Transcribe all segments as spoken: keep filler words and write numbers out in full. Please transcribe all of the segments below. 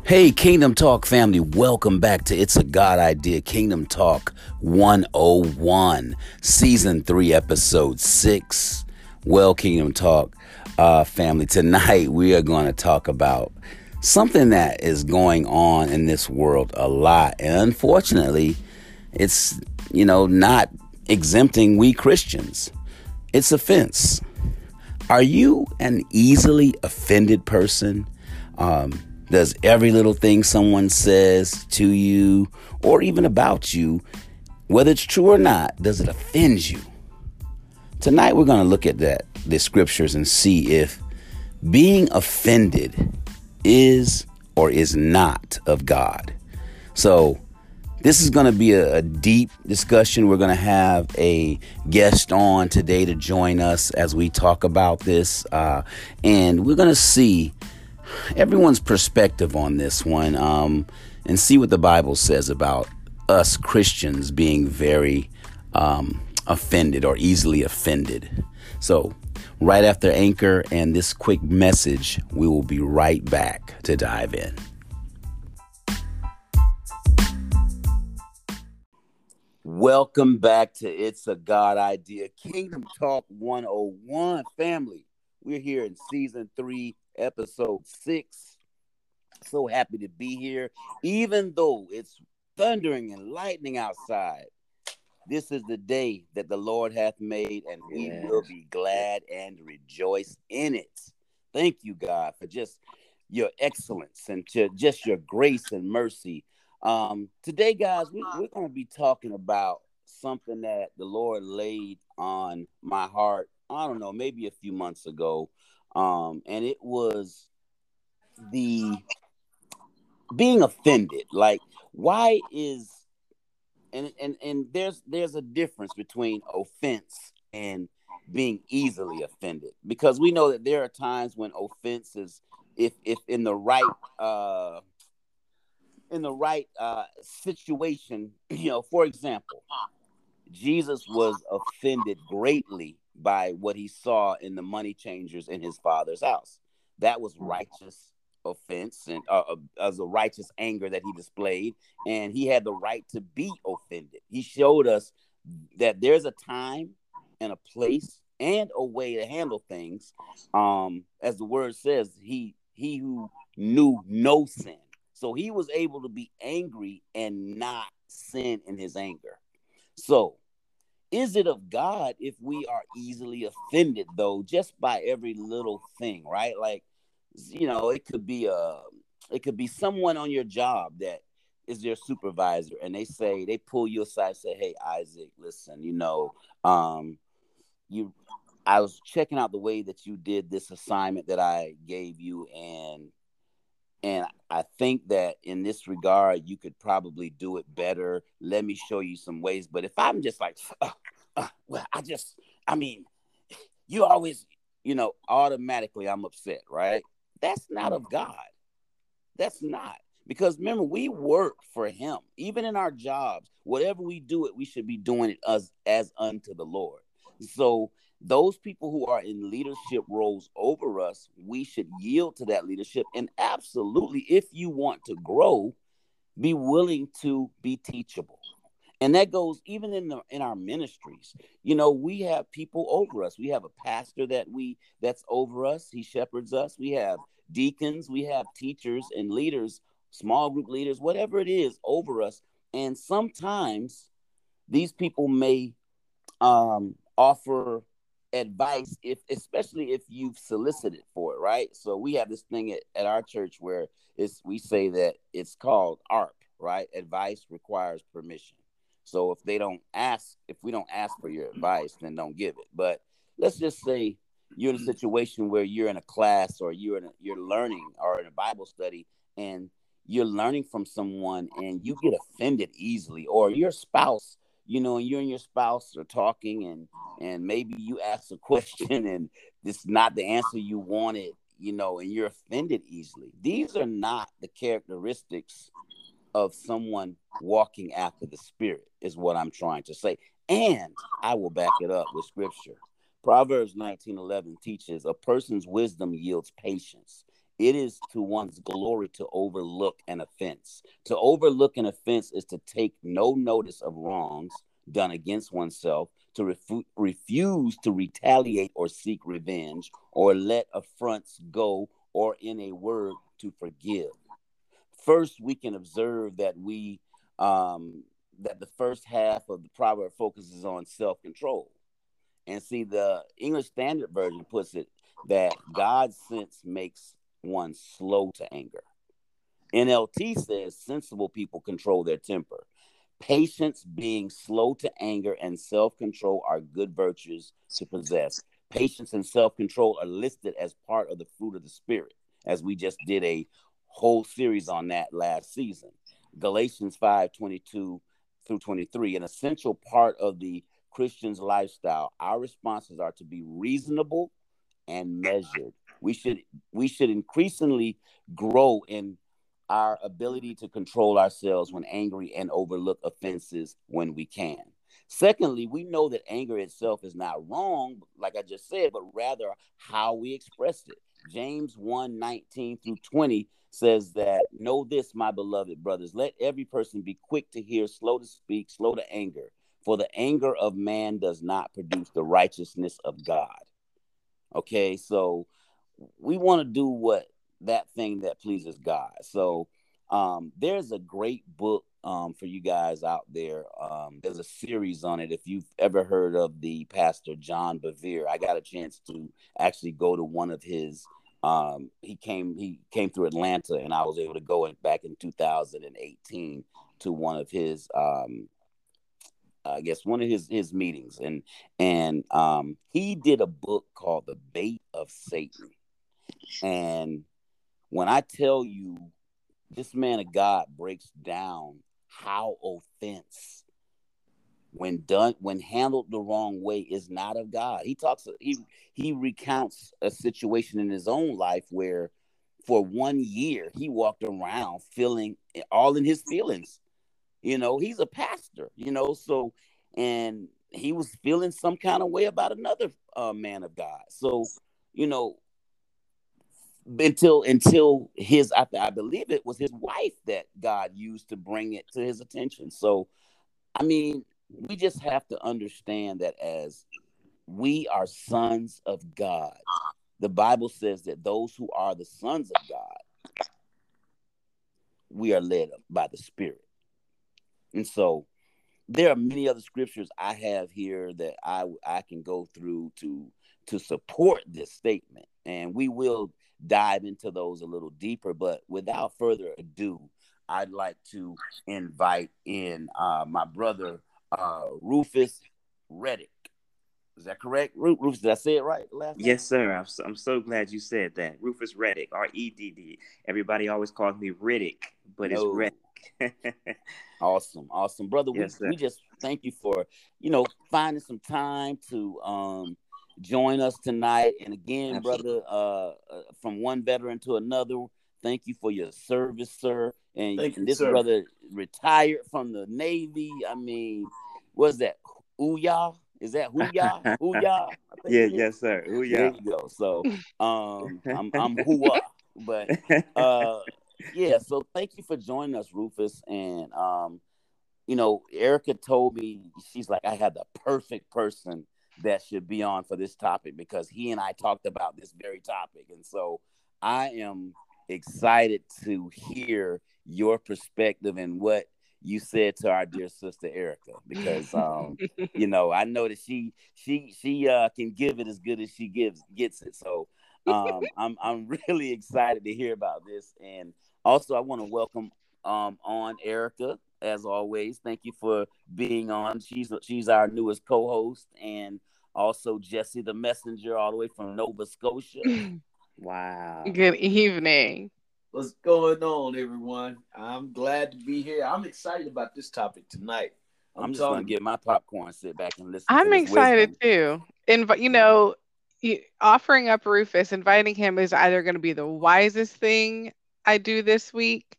Hey, Kingdom Talk family, welcome back to It's a God Idea Kingdom Talk one oh one, Season three, Episode six. Well, Kingdom Talk uh, family, tonight we are going to talk about something that is going on in this world a lot. And unfortunately, it's, you know, not exempting we Christians. It's offense. Are you an easily offended person? Um, does every little thing someone says to you or even about you, whether it's true or not, does it offend you? Tonight we're going to look at that, the scriptures, and see if being offended is or is not of God. So this is going to be a, a deep discussion. We're going to have a guest on today to join us as we talk about this. Uh, and we're going to see everyone's perspective on this one um, and see what the Bible says about us Christians being very um, offended or easily offended. So right after Anchor and this quick message, we will be right back to dive in. Welcome back to It's a God Idea Kingdom Talk one oh one family. We're here in season three, episode six. So happy to be here. Even though it's thundering and lightning outside, this is the day that the Lord hath made, and we Yes. will be glad and rejoice in it. Thank you, God, for just your excellence and to just your grace and mercy. Um, today, guys, we, we're going to be talking about something that the Lord laid on my heart, I don't know, maybe a few months ago. Um, and it was the being offended. Like, why is and and and there's there's a difference between offense and being easily offended, because we know that there are times when offense is, if if in the right uh in the right uh situation, you know, for example, Jesus was offended greatly by what he saw in the money changers in his father's house. That was righteous offense, and uh, uh, as a righteous anger that he displayed, and he had the right to be offended. He showed us that there's a time and a place and a way to handle things. Um, as the word says, he he who knew no sin. So he was able to be angry and not sin in his anger. So, is it of God if we are easily offended, though, just by every little thing, right? Like, you know, it could be a, it could be someone on your job that is your supervisor, and they say, they pull you aside and say, "Hey, Isaac, listen, you know, um, you, I was checking out the way that you did this assignment that I gave you, and and I think that in this regard, you could probably do it better. Let me show you some ways." But if I'm just like, uh, uh, well, I just, I mean, you always, you know, automatically I'm upset, right? That's not of God. That's not. Because remember, we work for him. Even in our jobs, whatever we do it, we should be doing it as, as unto the Lord. So those people who are in leadership roles over us, we should yield to that leadership. And absolutely, if you want to grow, be willing to be teachable. And that goes even in the in our ministries. You know, we have people over us. We have a pastor that we that's over us. He shepherds us. We have deacons. We have teachers and leaders, small group leaders, whatever it is, over us. And sometimes these people may um, offer advice, if especially if you've solicited for it, right? So we have this thing at, at our church where it's we say that it's called A R P, right? Advice requires permission. So if they don't ask, if we don't ask for your advice, then don't give it. But let's just say you're in a situation where you're in a class, or you're in a, you're learning, or in a Bible study, and you're learning from someone and you get offended easily, or your spouse, you know, and you and your spouse are talking, and and maybe you ask a question and it's not the answer you wanted, you know, and you're offended easily. These are not the characteristics of someone walking after the Spirit, is what I'm trying to say. And I will back it up with scripture. Proverbs nineteen eleven teaches a person's wisdom yields patience, It is to one's glory to overlook an offense. To overlook an offense is to take no notice of wrongs done against oneself, to refu- refuse to retaliate or seek revenge, or let affronts go, or in a word, to forgive. First, we can observe that we um, that the first half of the proverb focuses on self-control. And see, the English Standard Version puts it that God's sense makes one slow to anger. N L T says sensible people control their temper. Patience, being slow to anger, and self-control are good virtues to possess. Patience and self-control are listed as part of the fruit of the Spirit, as we just did a whole series on that last season. Galatians five twenty-two through twenty-three, an essential part of the Christian's lifestyle. Our responses are to be reasonable and measured. We should we should increasingly grow in our ability to control ourselves when angry and overlook offenses when we can. Secondly, we know that anger itself is not wrong, like I just said, but rather how we express it. James one nineteen through twenty says that, know this, my beloved brothers, let every person be quick to hear, slow to speak, slow to anger, for the anger of man does not produce the righteousness of God. Okay, so we want to do what that thing that pleases God. So um, there's a great book um, for you guys out there. Um, there's a series on it. If you've ever heard of the pastor John Bevere, I got a chance to actually go to one of his. Um, he came he came through Atlanta, and I was able to go in, back in two thousand eighteen to one of his. Um, I guess one of his his meetings, and and um, he did a book called The Bait of Satan. And when I tell you, this man of God breaks down how offense, when done, when handled the wrong way, is not of God. He talks, he he recounts a situation in his own life where, for one year, he walked around feeling all in his feelings. You know, he's a pastor. You know, so and he was feeling some kind of way about another uh, man of God. So, you know, until until his I, I believe it was his wife that God used to bring it to his attention. So I mean, we just have to understand that as we are sons of God, the Bible says that those who are the sons of God, we are led by the Spirit. And so there are many other scriptures I have here that I I can go through to to support this statement, and we will dive into those a little deeper. But without further ado, I'd like to invite in uh, my brother uh, Rufus Reddick. Is that correct, Rufus? Did I say it right last time? Yes, sir. I'm so, I'm so glad you said that. Rufus Reddick, R E D D. Everybody always calls me Riddick, but it's No. Reddick. Awesome, awesome, brother. We Yes, sir. we just thank you for you know finding some time to um join us tonight. And again, Absolutely. brother, uh, uh from one veteran to another, thank you for your service, sir. And, Thank and you, this sir. brother retired from the Navy. I mean, what's that? Ooyah? Is that Hooyah? Hooyah? I think Yeah, it is. yes, sir. Ooh, There yeah. you go. So um, I'm I'm Hooah, but uh, yeah. So thank you for joining us, Rufus. And um, you know, Erica told me, she's like, I had the perfect person that should be on for this topic because he and I talked about this very topic. And so I am excited to hear your perspective and what you said to our dear sister Erica, because um, you know, I know that she she she uh can give it as good as she gives gets it. So um I'm I'm really excited to hear about this. And also I want to welcome um on Erica as always. Thank you for being on. She's she's our newest co-host, and also Jesse the Messenger, all the way from Nova Scotia. Wow. Good evening. What's going on, everyone? I'm glad to be here. I'm excited about this topic tonight. I'm I'm just gonna telling you. get my popcorn, sit back, and listen to I'm this excited wisdom. too. Invi- you know, y- offering up Rufus, inviting him is either going to be the wisest thing I do this week,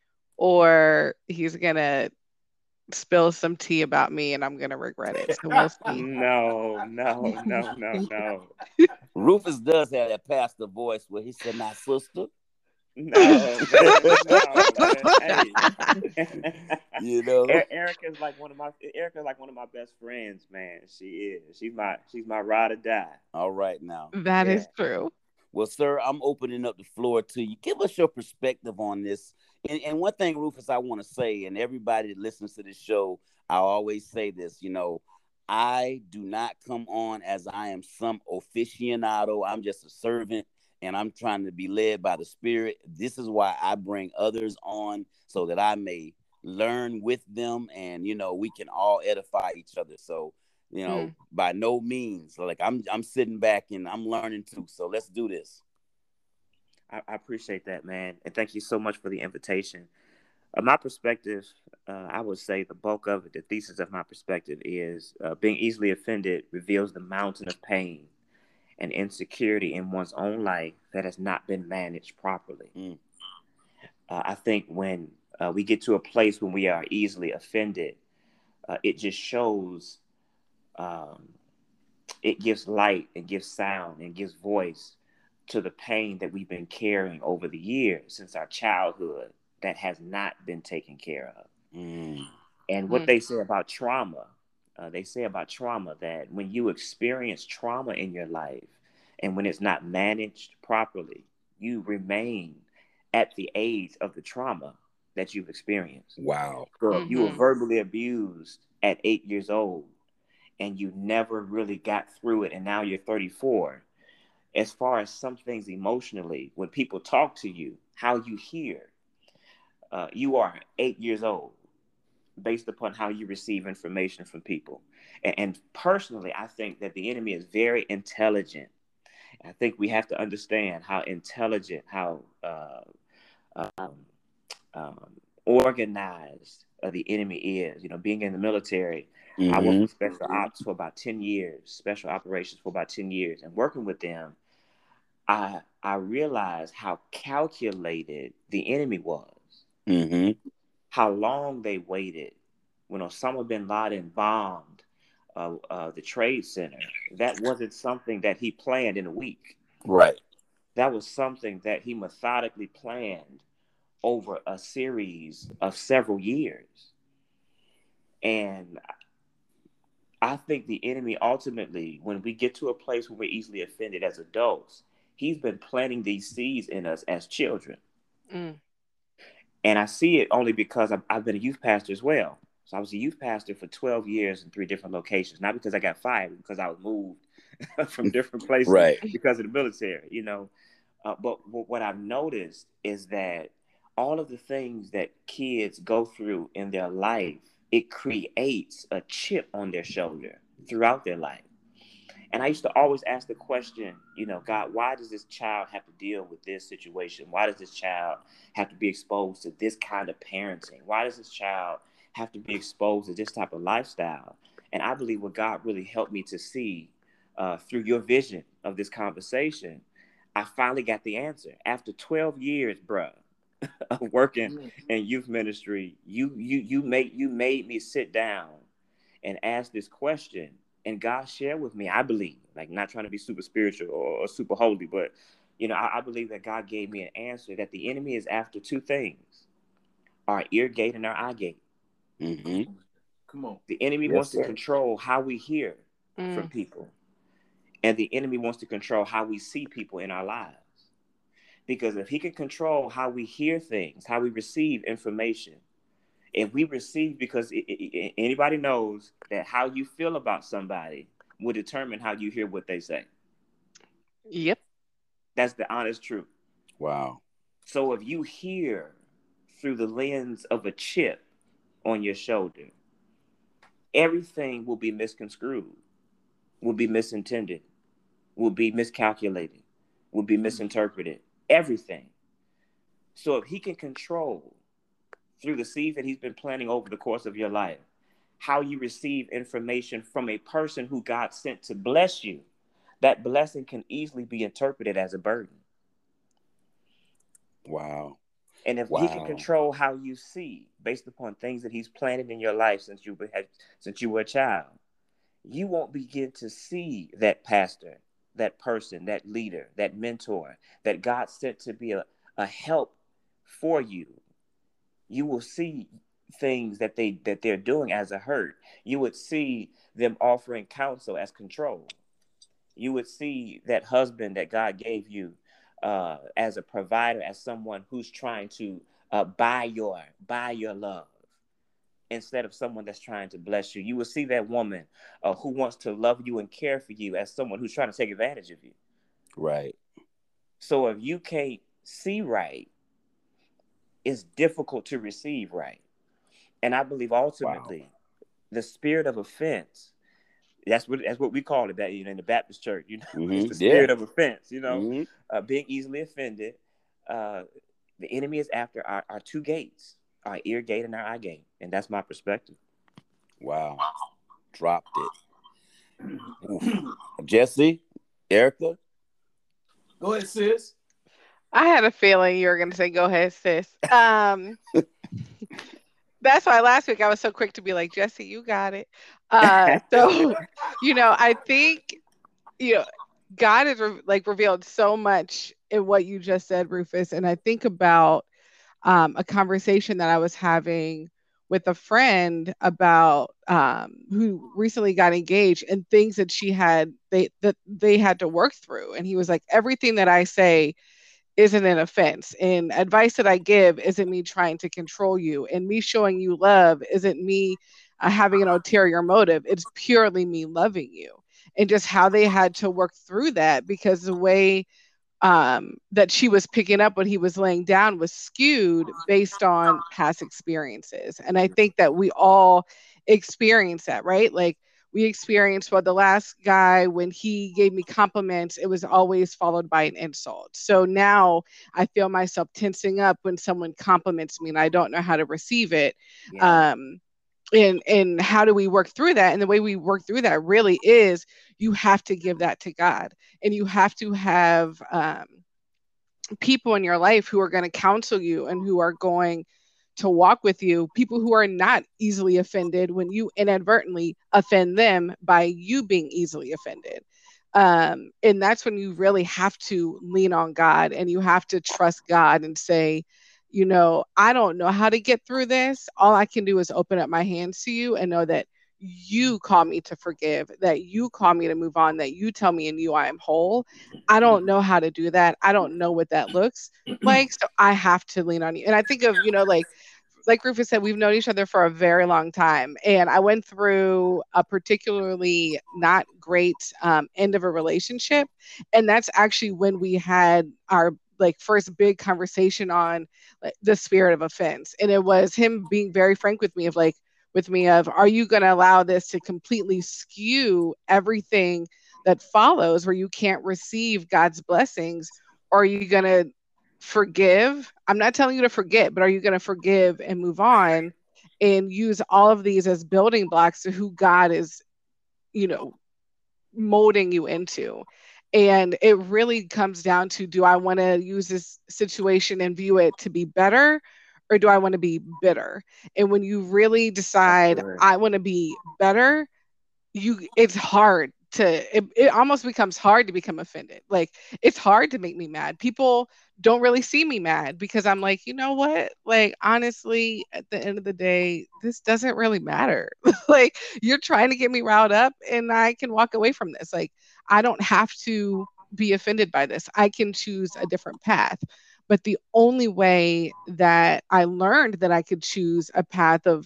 or he's going to spill some tea about me and I'm going to regret it. So we'll see. No, no, no, no, no. Rufus does have that pastor voice where he said, "Now, sister." No, man, no, man. Hey, You know? E- Erica's like one of my Erica's like one of my best friends, man. She is. She's my she's my ride or die. All right now. That Yeah. is true. Well, sir, I'm opening up the floor to you. Give us your perspective on this. And, and one thing, Rufus, I want to say, and everybody that listens to this show, I always say this, you know, I do not come on as I am some aficionado. I'm just a servant and I'm trying to be led by the Spirit. This is why I bring others on so that I may learn with them and, you know, we can all edify each other. So, you know, Mm. by no means, like I'm I'm sitting back and I'm learning too. So let's do this. I, I appreciate that, man, and thank you so much for the invitation. Uh, my perspective, uh, I would say the bulk of it, the thesis of my perspective is uh, being easily offended reveals the mountain of pain and insecurity in one's own life that has not been managed properly. Mm. Uh, I think when uh, we get to a place when we are easily offended, uh, it just shows, um, it gives light and gives sound and gives voice to the pain that we've been carrying over the years since our childhood that has not been taken care of. Mm. And what Mm. they say about trauma, uh, they say about trauma that when you experience trauma in your life and when it's not managed properly, you remain at the age of the trauma that you've experienced. Wow. So if you were Mhm. verbally abused at eight years old and you never really got through it and now you're thirty-four, as far as some things emotionally, when people talk to you, how you hear, uh, you are eight years old based upon how you receive information from people. And, and personally, I think that the enemy is very intelligent. I think we have to understand how intelligent, how uh, um, um, organized uh, the enemy is. You know, being in the military, I worked Mm-hmm. with special ops for about ten years, special operations for about ten years, and working with them, I I realized how calculated the enemy was, Mm-hmm. how long they waited when Osama bin Laden bombed uh, uh, the Trade Center. That wasn't something that he planned in a week. Right. That was something that he methodically planned over a series of several years. And I think the enemy ultimately, when we get to a place where we're easily offended as adults, he's been planting these seeds in us as children. Mm. And I see it only because I've, I've been a youth pastor as well. So I was a youth pastor for twelve years in three different locations, not because I got fired, because I was moved from different places Right. because of the military, you know. Uh, but what I've noticed is that all of the things that kids go through in their life, it creates a chip on their shoulder throughout their life. And I used to always ask the question, you know, God, why does this child have to deal with this situation? Why does this child have to be exposed to this kind of parenting? Why does this child have to be exposed to this type of lifestyle? And I believe what God really helped me to see uh, through your vision of this conversation, I finally got the answer. After twelve years, bruh, of working Mm. in youth ministry, you you you made you made me sit down and ask this question, and God shared with me, I believe, like not trying to be super spiritual or, or super holy, but you know, I, I believe that God gave me an answer that the enemy is after two things: our ear gate and our eye gate. Mm-hmm. Come on. The enemy Yes, wants to sir. control how we hear from Mm. people, and the enemy wants to control how we see people in our lives. Because if he can control how we hear things, how we receive information, if we receive, because it, it, it, anybody knows that how you feel about somebody will determine how you hear what they say. Yep. That's the honest truth. Wow. So if you hear through the lens of a chip on your shoulder, everything will be misconstrued, will be misintended, will be miscalculated, will be misinterpreted. Everything. So if he can control through the seeds that he's been planting over the course of your life, how you receive information from a person who God sent to bless you, that blessing can easily be interpreted as a burden. Wow. And if he can Wow. control how you see based upon things that he's planted in your life since you had, since you were a child, you won't begin to see that pastor, that person, that leader, that mentor that God sent to be a, a help for you. You will see things that they that they're doing as a hurt. You would see them offering counsel as control. You would see that husband that God gave you uh, as a provider, as someone who's trying to uh, buy your buy your love instead of someone that's trying to bless you. You will see that woman uh, who wants to love you and care for you as someone who's trying to take advantage of you. Right. So if you can't see right, it's difficult to receive right. And I believe ultimately wow. the spirit of offense, that's what that's what we call it that, you know, in the Baptist church, you know, mm-hmm. it's the spirit yeah. of offense, you know, mm-hmm. uh, being easily offended. Uh, the enemy is after our, our two gates, our ear gate and our eye gate. And that's my perspective. Wow. Dropped it. Jesse, Erica? Go ahead, sis. I had a feeling you were going to say, go ahead, sis. Um, that's why last week I was so quick to be like, Jesse, you got it. Uh, so, you know, I think, you know, God has re- like revealed so much in what you just said, Rufus. And I think about um, a conversation that I was having with a friend about um, who recently got engaged and things that she had, they, that they had to work through. And he was like, everything that I say isn't an offense, and advice that I give isn't me trying to control you, and me showing you love isn't me uh, having an ulterior motive. It's purely me loving you. And just how they had to work through that, because the way um, that she was picking up when he was laying down was skewed based on past experiences. And I think that we all experience that, right? Like, we experienced, well, the last guy, when he gave me compliments, it was always followed by an insult. So now I feel myself tensing up when someone compliments me and I don't know how to receive it. Yeah. Um, and, and how do we work through that? And the way we work through that really is you have to give that to God, and you have to have um, people in your life who are going to counsel you and who are going to walk with you, people who are not easily offended when you inadvertently offend them by you being easily offended. Um, and that's when you really have to lean on God, and you have to trust God and say, you know, I don't know how to get through this. All I can do is open up my hands to you and know that you call me to forgive, that you call me to move on, that you tell me in you I am whole. I don't know how to do that. I don't know what that looks like. So I have to lean on you. And I think of, you know, like, like Rufus said, we've known each other for a very long time. And I went through a particularly not great um, end of a relationship. And that's actually when we had our like first big conversation on like, the spirit of offense. And it was him being very frank with me of like, with me of, are you going to allow this to completely skew everything that follows, where you can't receive God's blessings? Or are you going to forgive? I'm not telling you to forget, but are you going to forgive and move on and use all of these as building blocks to who God is, you know, molding you into? And it really comes down to, do I want to use this situation and view it to be better, or do I want to be bitter? And when you really decide I want to be better, you it's hard to it, it almost becomes hard to become offended. Like, it's hard to make me mad. People don't really see me mad because I'm like, you know what? Like, honestly, at the end of the day, this doesn't really matter. Like, you're trying to get me riled up and I can walk away from this. Like, I don't have to be offended by this. I can choose a different path. But the only way that I learned that I could choose a path of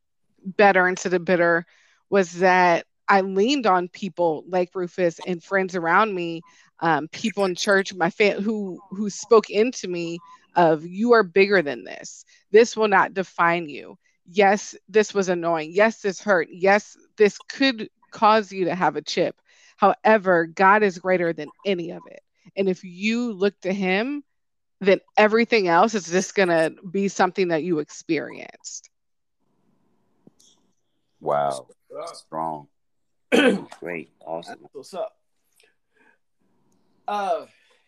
better instead of bitter was that I leaned on people like Rufus and friends around me, um, people in church, my family, who who spoke into me of, you are bigger than this. This will not define you. Yes, this was annoying. Yes, this hurt. Yes, this could cause you to have a chip. However, God is greater than any of it. And if you look to him, then everything else is just going to be something that you experienced. Wow. Strong. Great. Awesome. That's what's up? Uh,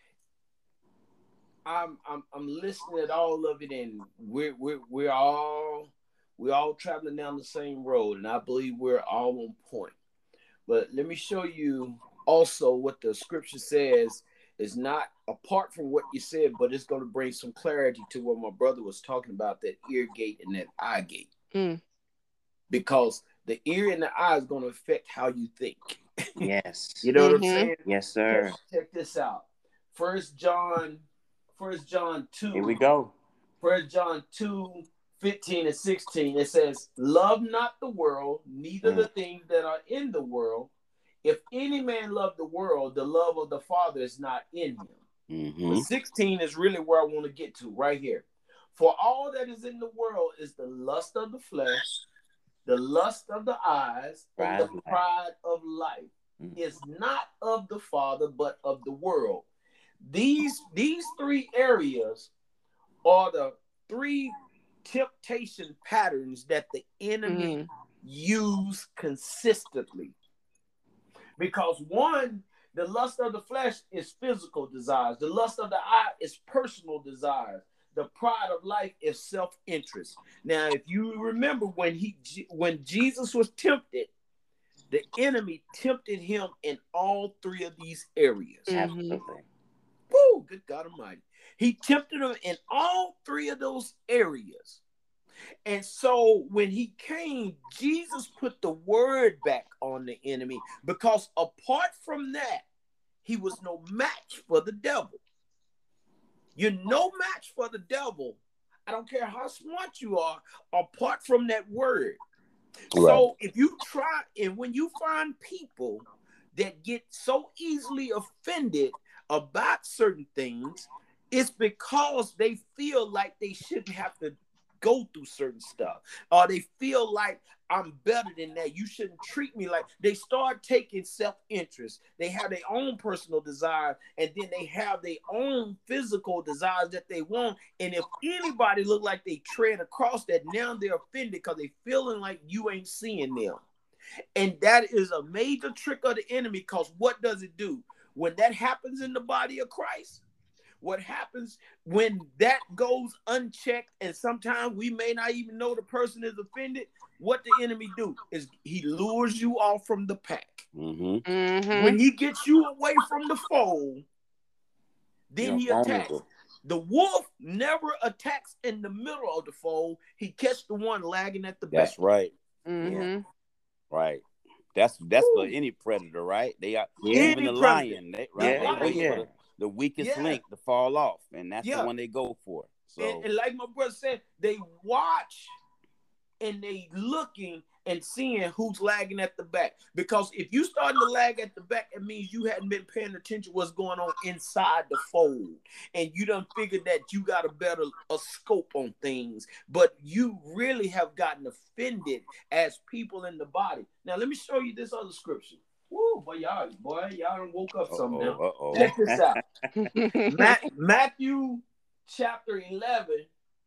I'm I'm I'm listening at all of it, and we're we're we're all we're all traveling down the same road, and I believe we're all on point. But let me show you also what the scripture says It's not apart from what you said, but it's going to bring some clarity to what my brother was talking about, that ear gate and that eye gate. Mm. Because the ear and the eye is going to affect how you think. Yes. You know Mhm. what I'm saying? Yes, sir. Check, check this out. First John, First John two. Here we go. First John two, fifteen and sixteen. It says, "Love not the world, neither Mm. the things that are in the world. If any man love the world, the love of the Father is not in him." Mm-hmm. But sixteen is really where I want to get to right here. "For all that is in the world is the lust of the flesh, the lust of the eyes, and Pride the of life. pride of life. Mm. Is not of the Father, but of the world." These, these three areas are the three temptation patterns that the enemy Mm. use consistently. Because one, the lust of the flesh is physical desires. The lust of the eye is personal desires. The pride of life is self-interest. Now, if you remember when he when Jesus was tempted, the enemy tempted him in all three of these areas. Mhm. Absolutely. Woo, good God Almighty. He tempted him in all three of those areas. And so when he came, Jesus put the word back on the enemy, because apart from that, he was no match for the devil. You're no match for the devil. I don't care how smart you are, apart from that word. Right. So if you try, and when you find people that get so easily offended about certain things, it's because they feel like they shouldn't have to go through certain stuff, or they feel like I'm better than that. You shouldn't treat me like. They start taking self-interest. They have their own personal desires, and then they have their own physical desires that they want. And if anybody look like they tread across that, now they're offended because they feeling like you ain't seeing them. And that is a major trick of the enemy, because what does it do? When that happens in the body of Christ, what happens when that goes unchecked, and sometimes we may not even know the person is offended, what the enemy do is he lures you off from the pack. Mm-hmm. Mhm. When he gets you away from the fold, then he You're attacks. vulnerable. The wolf never attacks in the middle of the fold. He catch the one lagging at the back. That's right. Mhm. Right. That's that's Woo. for any predator, right? They are Yeah. even the Any lion, they, right? Yeah. They wait Yeah. for the, the weakest Yeah. link to fall off, and that's Yeah. the one they go for. So And, and like my brother said, they watch and they looking and seeing who's lagging at the back. Because if you starting to lag at the back, it means you hadn't been paying attention to what's going on inside the fold. And you done figured that you got a better a scope on things. But you really have gotten offended as people in the body. Now, let me show you this other scripture. Woo, boy, y'all, boy, y'all done woke up something now. uh-oh. Check this out. Ma- Matthew chapter eleven,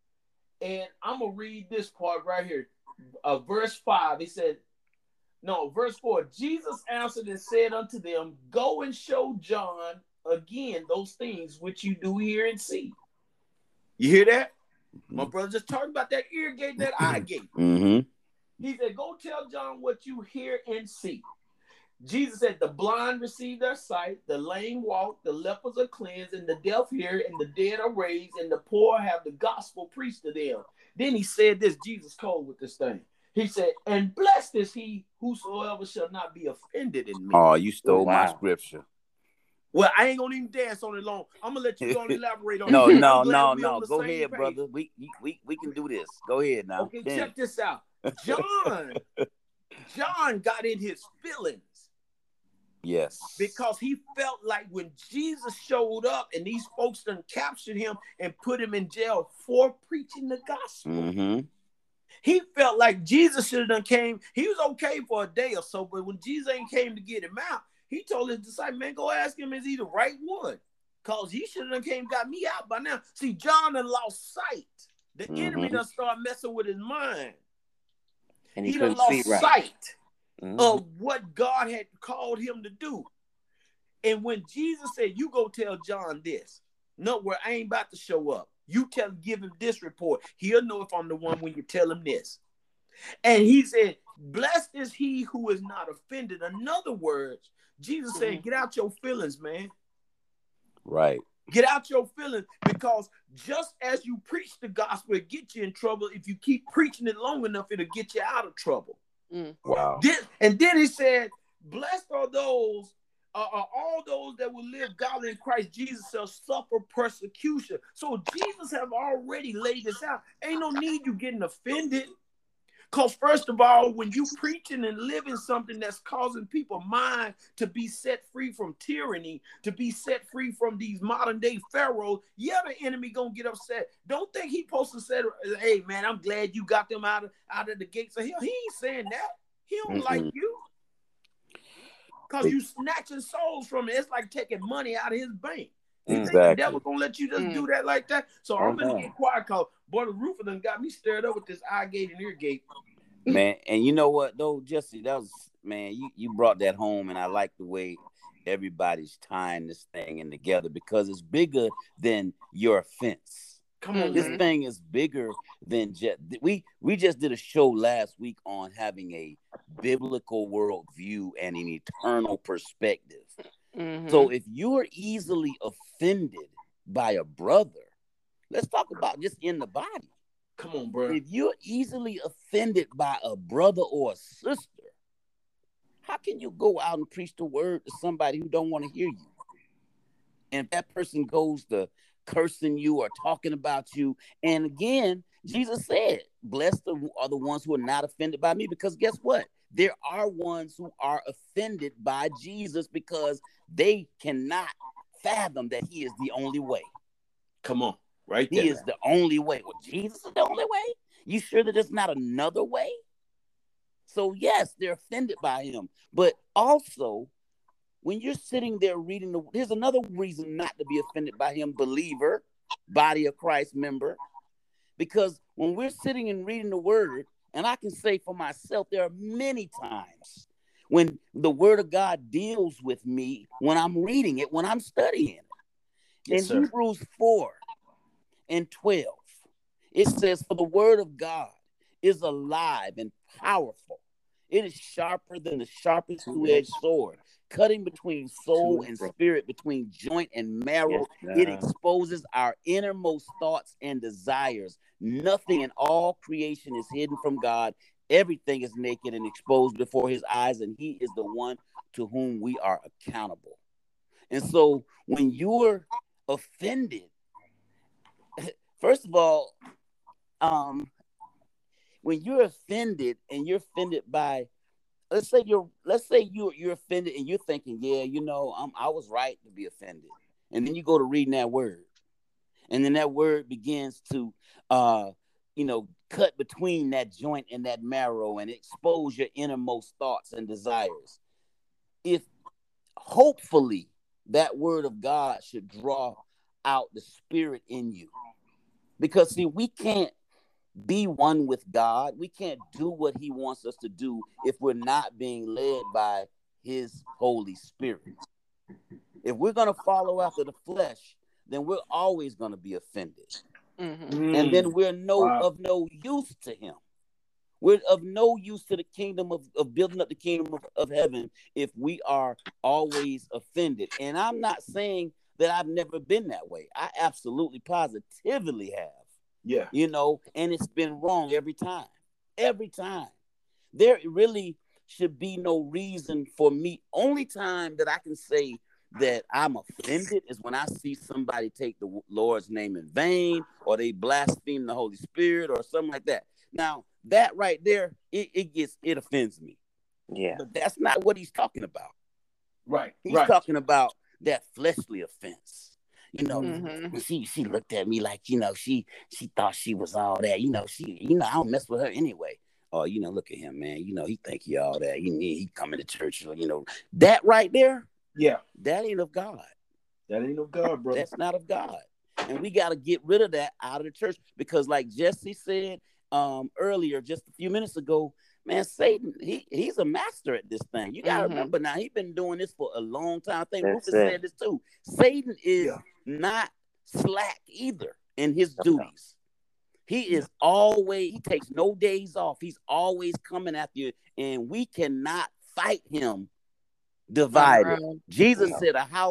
and I'm gonna read this part right here. Uh, verse five, he said, no, verse four, Jesus answered and said unto them, "Go and show John again those things which you do hear and see." You hear that? My brother just talking about that ear gate, that eye gate. Mm-hmm. He said, "Go tell John what you hear and see." Jesus said, "The blind receive their sight, the lame walk, the lepers are cleansed, and the deaf hear, and the dead are raised, and the poor have the gospel preached to them." Then he said this, Jesus called with this thing. He said, "And blessed is he whosoever shall not be offended in me." Oh, you stole my Wow. scripture. Well, I ain't gonna even dance on it long. I'm gonna let you go and elaborate on No, it. no, I'm glad no, we no. on the Go same ahead, page. brother. We we we can do this. Go ahead now. Okay, Finish. check this out. John, John got in his feelings. Yes. Because he felt like when Jesus showed up and these folks done captured him and put him in jail for preaching the gospel, Mm-hmm. he felt like Jesus should have done came. He was okay for a day or so, but when Jesus ain't came to get him out, he told his disciples, "Man, go ask him, is he the right one? Because he should have done came got me out by now." See, John done lost sight. The Mhm. enemy done started messing with his mind. And He, he, done couldn't lost see right. sight Mhm. of what God had called him to do. And when Jesus said, "You go tell John this," no, where I ain't about to show up. You tell him, give him this report. He'll know if I'm the one when you tell him this. And he said, "Blessed is he who is not offended." In other words, Jesus said, "Get out your feelings, man. Right. Get out your feelings, because just as you preach the gospel, it gets you in trouble. If you keep preaching it long enough, it'll get you out of trouble. Mm. Wow. Then, and then he said, blessed are those, uh, are all those that will live godly in Christ Jesus shall suffer persecution. So Jesus have already laid this out. Ain't no need you getting offended. Because first of all, when you preaching and living something that's causing people's mind to be set free from tyranny, to be set free from these modern day pharaohs, yeah, the enemy gonna get upset. Don't think he supposed to say, hey man, I'm glad you got them out of out of the gates of hell. He ain't saying that. He don't Mm-mm. like you. Because you snatching souls from it. It's like taking money out of his bank. You Exactly. think the devil gonna let you just Mm. do that like that? So I'm Uh-huh. gonna get quiet, because boy, the roofer done got me stirred up with this eye gate and ear gate. Man, and you know what though, Jesse, that was, man, you, you brought that home, and I like the way everybody's tying this thing in together, because it's bigger than your offense. Come on, This man. thing is bigger than just we we just did a show last week on having a biblical worldview and an eternal perspective. Mhm. So if you're easily offended by a brother, let's talk about just in the body. Come on, bro. If you're easily offended by a brother or a sister, how can you go out and preach the word to somebody who don't want to hear you? And if that person goes to cursing you or talking about you, and again, Jesus said, blessed are the ones who are not offended by me, because guess what? There are ones who are offended by Jesus because they cannot fathom that he is the only way. Come on. Right there. He is the only way. Well, Jesus is the only way? You sure that there's not another way? So yes, they're offended by him. But also, when you're sitting there reading, the, here's another reason not to be offended by him, believer, body of Christ member. Because when we're sitting and reading the word, and I can say for myself, there are many times when the word of God deals with me when I'm reading it, when I'm studying it. Yes, In sir. Hebrews four and twelve, it says, for the word of God is alive and powerful. It is sharper than the sharpest two-edged sword, cutting between soul and spirit, between joint and marrow. Yes, It sir. exposes our innermost thoughts and desires. Nothing in all creation is hidden from God. Everything is naked and exposed before his eyes, and he is the one to whom we are accountable. And so when you're offended, first of all, um, when you're offended and you're offended by, let's say you're, let's say you're you're offended and you're thinking, yeah, you know, I'm, I was right to be offended, and then you go to reading that word, and then that word begins to, uh, you know, cut between that joint and that marrow and expose your innermost thoughts and desires. If hopefully that word of God should draw out the spirit in you, because see, we can't be one with God. We can't do what he wants us to do if we're not being led by his Holy Spirit. If we're going to follow after the flesh, then we're always going to be offended. Mhm. And then we're no Wow. of no use to him. We're of no use to the kingdom of, of building up the kingdom of, of heaven if we are always offended. And I'm not saying that I've never been that way. I absolutely positively have. Yeah. You know, and it's been wrong every time. Every time. There really should be no reason for me. Only time that I can say that I'm offended is when I see somebody take the Lord's name in vain, or they blaspheme the Holy Spirit or something like that. Now, that right there, it, it gets, it offends me. Yeah. But that's not what he's talking about. Right. He's right. talking about that fleshly offense. You know, Mhm. she she looked at me like, you know, she she thought she was all that. You know, she, you know, I don't mess with her anyway. Or, you know, look at him, man. You know, he think he all that. He he coming to church, you know. That right there, Yeah. that ain't of God. That ain't of God, brother. That's not of God. And we got to get rid of that out of the church, because like Jesse said um earlier, just a few minutes ago, man, Satan, he he's a master at this thing. You got to Mhm. remember now, he's been doing this for a long time. I think That's Rufus it. said this too. Satan is Yeah. not slack either in his No. duties. He is always, he takes no days off. He's always coming after you, and we cannot fight him divided. Right. Jesus No. said a house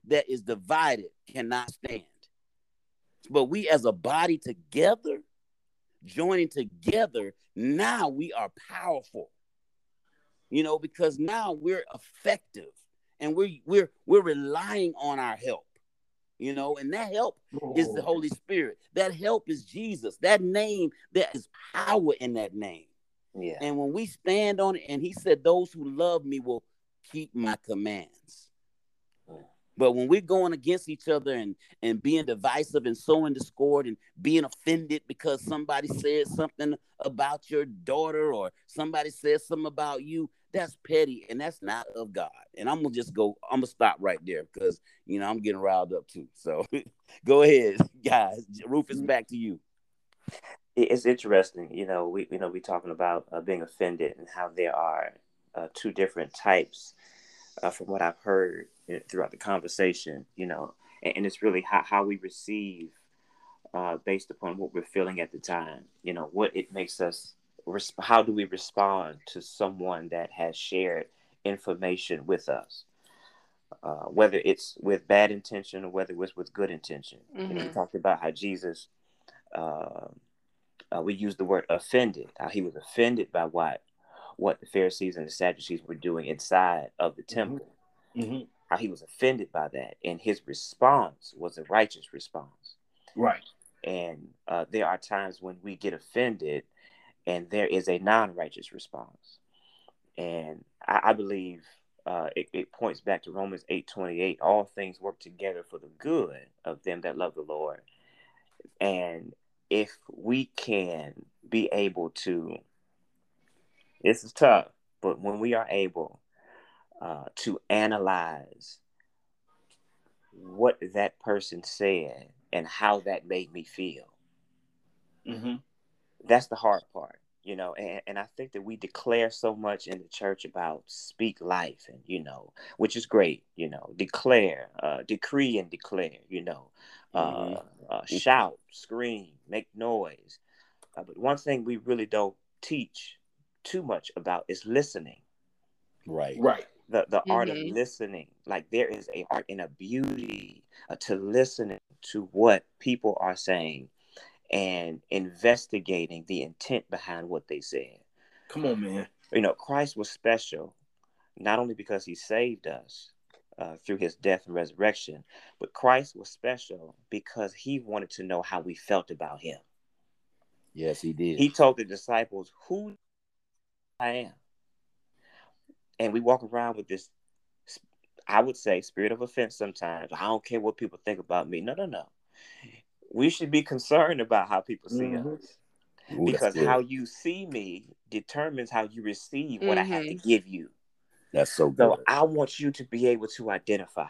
that is divided cannot stand. But we as a body together, joining together, now we are powerful. You know, because now we're effective and we're we're we're relying on our help. You know, and that help oh. is the Holy Spirit. That help is Jesus. That name, there is power in that name. Yeah. And when we stand on it, and he said, those who love me will keep my commands. But when we're going against each other and, and being divisive and sowing discord and being offended because somebody said something about your daughter or somebody said something about you, that's petty and that's not of God. And I'm going to just go, I'm going to stop right there because, you know, I'm getting riled up too. So go ahead, guys. Rufus, back to you. It's interesting. You know, we, you know, we're talking about uh, being offended and how there are uh, two different types uh, from what I've heard throughout the conversation, you know, and, and it's really how, how we receive uh, based upon what we're feeling at the time, you know, what it makes us, resp- how do we respond to someone that has shared information with us, uh, whether it's with bad intention or whether it's with good intention. Mm-hmm. You know, we talked about how Jesus, uh, uh, we used the word offended, how he was offended by what, what the Pharisees and the Sadducees were doing inside of the temple. Mm-hmm. How he was offended by that, and his response was a righteous response. Right. And uh, there are times when we get offended, and there is a non-righteous response. And I, I believe uh, it, it points back to Romans eight twenty-eight. All things work together for the good of them that love the Lord. And if we can be able to, this is tough, but when we are able Uh, to analyze what that person said and how that made me feel. Mm-hmm. That's the hard part, you know, and, and I think that we declare so much in the church about speak life and, you know, which is great, you know, declare, uh, decree and declare, you know, uh, mm-hmm. uh, shout, scream, make noise. Uh, but one thing we really don't teach too much about is listening. Right. Right. The the Mm-hmm. art of listening, like there is a art and a beauty uh, to listening to what people are saying and investigating the intent behind what they said. Come on, man. You know, Christ was special, not only because he saved us uh, through his death and resurrection, but Christ was special because he wanted to know how we felt about him. Yes, he did. He told the disciples, who I am. And we walk around with this, I would say, spirit of offense sometimes. I don't care what people think about me. No, no, no. We should be concerned about how people see mm-hmm. us. Ooh, because how you see me determines how you receive what mm-hmm. I have to give you. That's so good. So I want you to be able to identify,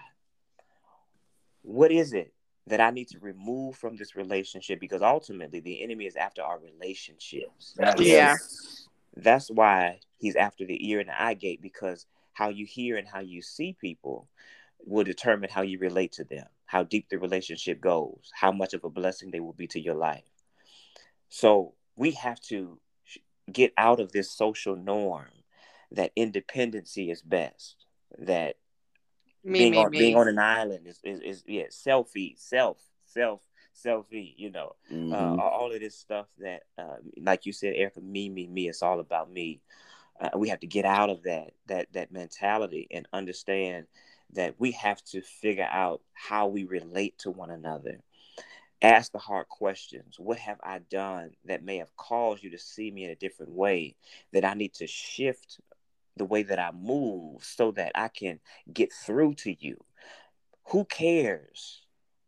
what is it that I need to remove from this relationship? Because ultimately the enemy is after our relationships. That's, yeah. That's why he's after the ear and the eye gate, because how you hear and how you see people will determine how you relate to them, how deep the relationship goes, how much of a blessing they will be to your life. So we have to get out of this social norm that independency is best, that me, being me, on me. being on an island is, is, is yeah, selfie, self, self, selfie, you know, mm-hmm. uh, all of this stuff that, uh, like you said, Erica, me, me, me, it's all about me. Uh, we have to get out of that, that, that mentality and understand that we have to figure out how we relate to one another. Ask the hard questions. What have I done that may have caused you to see me in a different way, that I need to shift the way that I move so that I can get through to you? Who cares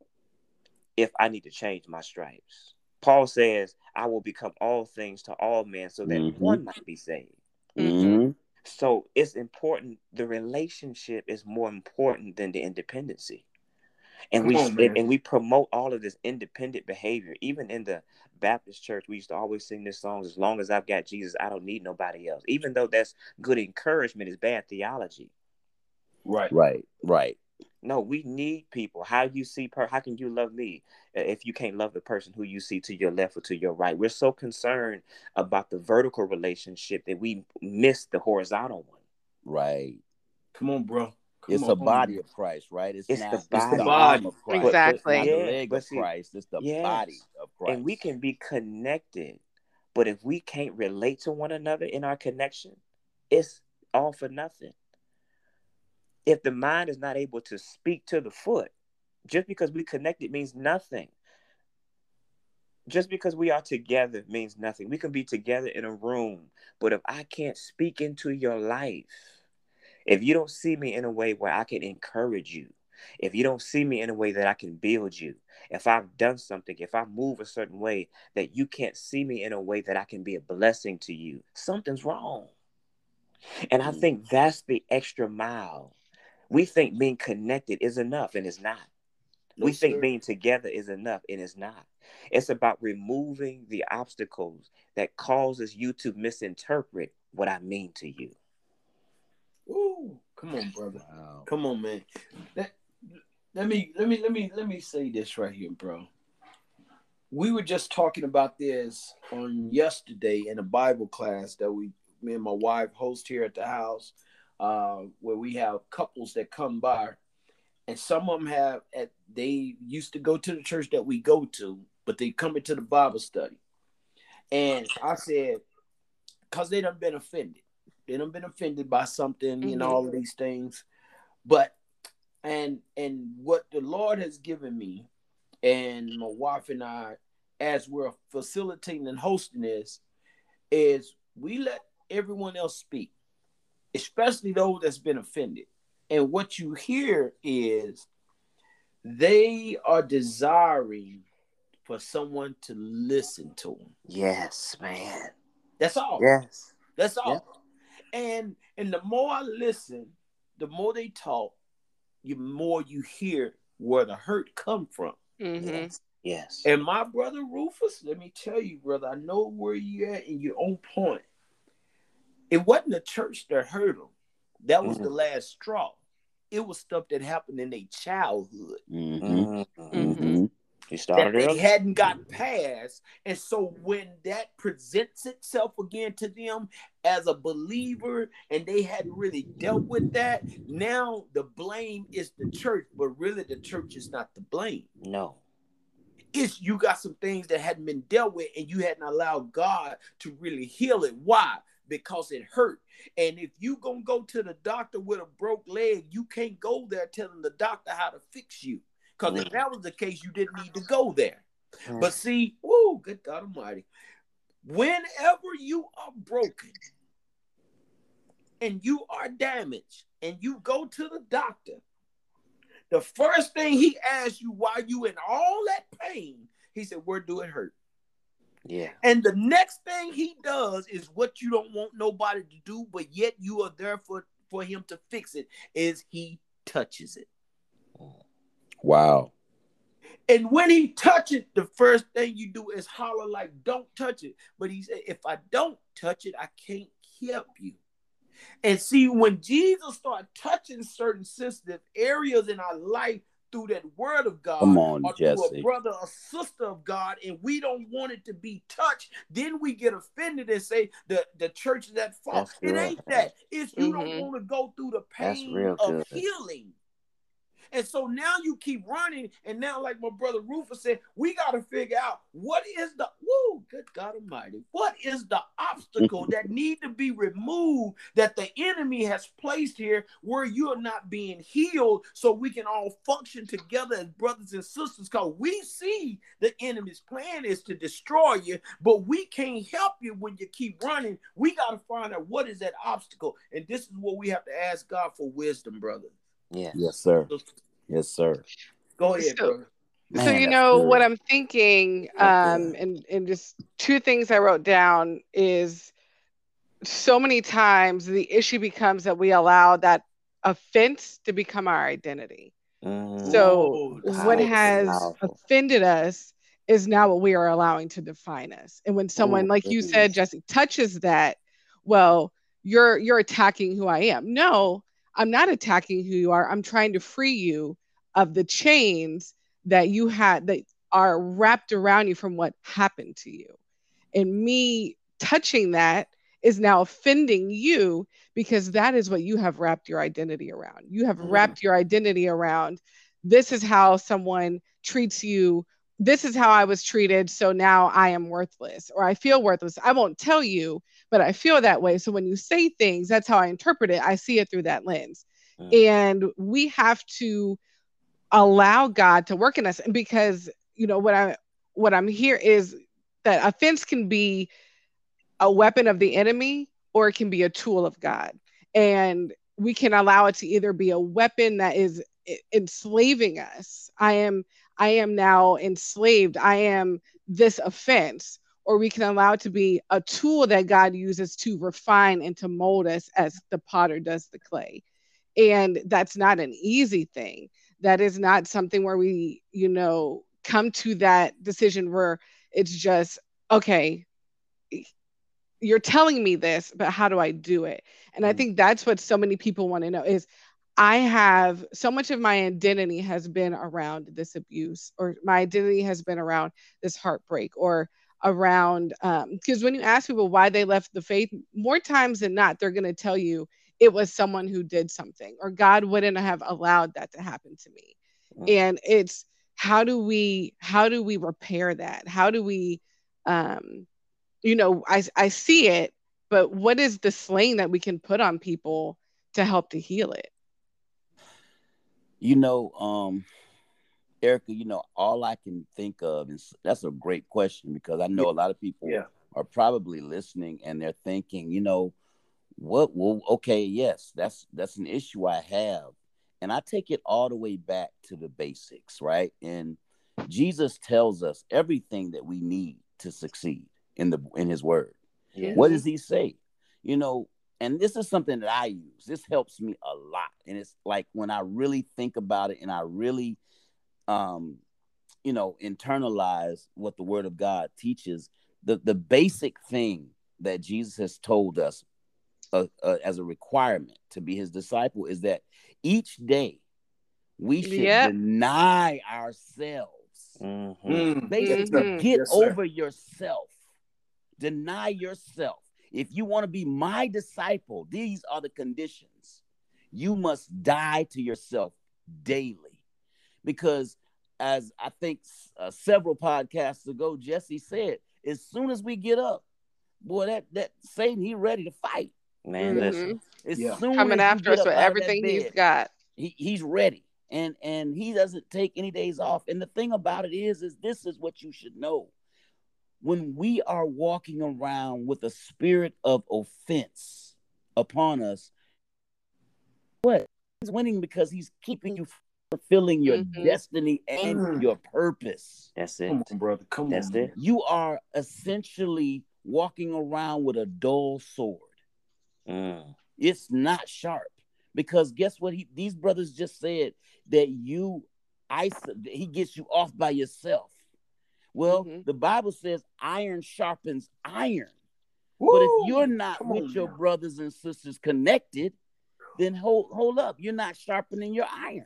if I need to change my stripes? Paul says, I will become all things to all men so that mm-hmm. one might be saved. Mm-hmm. So it's important. The relationship is more important than the independency. And Come we on, and we promote all of this independent behavior. Even in the Baptist church, we used to always sing this song, as long as I've got Jesus, I don't need nobody else. Even though that's good encouragement, is bad theology. Right. Right. Right. No, we need people. How you see per how can you love me if you can't love the person who you see to your left or to your right? We're so concerned about the vertical relationship that we miss the horizontal one. Right. Come on, bro. It's Come a on, body man. of Christ, right? It's It's not the It's the the body. arm body. of Christ. But but It's not Exactly. the yeah, leg but of see, Christ. It's the body yes. of And we Christ. can be connected, but if we can't relate to one another in our connection, it's all for nothing. If the mind is not able to speak to the foot, just because we connected means nothing. Just because we are together means nothing. We can be together in a room, but if I can't speak into your life, if you don't see me in a way where I can encourage you, if you don't see me in a way that I can build you, if I've done something, if I move a certain way that you can't see me in a way that I can be a blessing to you, something's wrong. And I Mm. think that's the extra mile. We think being connected is enough, and it's not. No, We think sir. being together is enough, and it's not. It's about removing the obstacles that causes you to misinterpret what I mean to you. Ooh, come on, brother. Wow. Come on, man. Let, let me let me let me let me say this right here, bro. We were just talking about this on yesterday in a Bible class that we me and my wife host here at the house, uh, where we have couples that come by, and some of them have at they used to go to the church that we go to, but they come into the Bible study. And I said, because they done been offended. They done been offended by something and Mm-hmm. all of these things. But and and what the Lord has given me and my wife and I, as we're facilitating and hosting this, is we let everyone else speak, especially those that's been offended. And what you hear is they are desiring for someone to listen to them. Yes, man. That's all. Yes. That's all. Yep. And and the more I listen, the more they talk, the more you hear where the hurt come from. Mm-hmm. Yes. Yes. And my brother Rufus, let me tell you, brother, I know where you're at and you're on point. It wasn't the church that hurt them. That was Mm. the last straw. It was stuff that happened in their childhood Mm-hmm. Mm. Mm-hmm. Mm-hmm. You that started they early. hadn't got past. And so when that presents itself again to them as a believer and they hadn't really dealt with that, now the blame is the church, but really the church is not to blame. No. It's you got some things that hadn't been dealt with and you hadn't allowed God to really heal it. Why? Because it hurt. And if you gonna go to the doctor with a broke leg, you can't go there telling the doctor how to fix you. Because if that was the case, you didn't need to go there. Mm. But see, whoo, good God Almighty, whenever you are broken and you are damaged and you go to the doctor, the first thing he asks you while you in all that pain, he said, where do it hurt? Yeah. And the next thing he does is what you don't want nobody to do, but yet you are there for, for him to fix it, is he touches it. Wow. And when he touch it, the first thing you do is holler like, don't touch it. But he said, if I don't touch it, I can't help you. And see, when Jesus started touching certain sensitive areas in our life through that word of God, Come on, or through a Jesse. brother or sister of God, and we don't want it to be touched, then we get offended and say the, the church is at fault. That's It good. ain't that. It's you don't Mhm. want to go through the That's pain real of good. healing. And so now you keep running, and now, like my brother Rufus said, we got to figure out what is the, woo, good God Almighty, what is the obstacle that need to be removed that the enemy has placed here where you are not being healed so we can all function together as brothers and sisters, because we see the enemy's plan is to destroy you, but we can't help you when you keep running. We got to find out what is that obstacle, and this is what we have to ask God for wisdom, brother. Yeah. Yes, sir. Yes, sir. Go ahead, So- brother. so Man, you that's know good. what I'm thinking, That's um, good. and and just two things I wrote down is so many times the issue becomes that we allow that offense to become our identity. Mm. So Oh, that's what good. has Powerful. offended us is now what we are allowing to define us. And when someone, Ooh, like you mm. said, Jesse, touches that, well, you're you're attacking who I am. No, I'm not attacking who you are. I'm trying to free you of the chains that you had that are wrapped around you from what happened to you. And me touching that is now offending you because that is what you have wrapped your identity around. You have Mm. wrapped your identity around, this is how someone treats you. This is how I was treated. So now I am worthless, or I feel worthless. I won't tell you, but I feel that way. So when you say things, that's how I interpret it. I see it through that lens. Mm. And we have to allow God to work in us. And because, you know, what I what I'm here is that offense can be a weapon of the enemy, or it can be a tool of God. And we can allow it to either be a weapon that is enslaving us. I am I am now enslaved. I am this offense. Or we can allow it to be a tool that God uses to refine and to mold us as the potter does the clay. And that's not an easy thing. That is not something where we, you know, come to that decision where it's just, okay, you're telling me this, but how do I do it? And I think that's what so many people want to know is, I have so much of my identity has been around this abuse, or my identity has been around this heartbreak, or around, um, because when you ask people why they left the faith, more times than not, they're going to tell you it was someone who did something, or God wouldn't have allowed that to happen to me. Mm. And it's, how do we, how do we repair that? How do we, um, you know, I, I see it, but what is the sling that we can put on people to help to heal it? You know, um, Erica, you know, all I can think of is, that's a great question, because I know Yeah. a lot of people Yeah. are probably listening and they're thinking, you know, what, well, okay, yes, that's, that's an issue I have. And I take it all the way back to the basics, right? And Jesus tells us everything that we need to succeed in the, in his word. Yeah. What does he say? You know, and this is something that I use. This helps me a lot. And it's like when I really think about it and I really, um, you know, internalize what the word of God teaches, the, the basic thing that Jesus has told us uh, uh, as a requirement to be his disciple is that each day we should Yep. deny ourselves. Mm-hmm. Mm. Basically, Mhm. get Yes, sir. over yourself. Deny yourself. If you want to be my disciple, these are the conditions. You must die to yourself daily. Because as I think uh, several podcasts ago, Jesse said, as soon as we get up, boy, that, that Satan, he ready to fight. Man, Mhm. listen. As Yeah. soon Coming as you after get us up with out of that everything he's bed, got. he, he's ready. And and he doesn't take any days off. And the thing about it is, is this is what you should know. When we are walking around with a spirit of offense upon us, what? He's winning because he's keeping you from fulfilling your Mhm. destiny and Mm. your purpose. That's it. Come on, brother. Come That's on. it. You are essentially walking around with a dull sword. Mm. It's not sharp. Because guess what? He, these brothers just said that you, I, he gets you off by yourself. Well, Mhm. the Bible says iron sharpens iron. Woo! But if you're not Come with on your now. brothers and sisters connected, then hold, hold up. You're not sharpening your iron.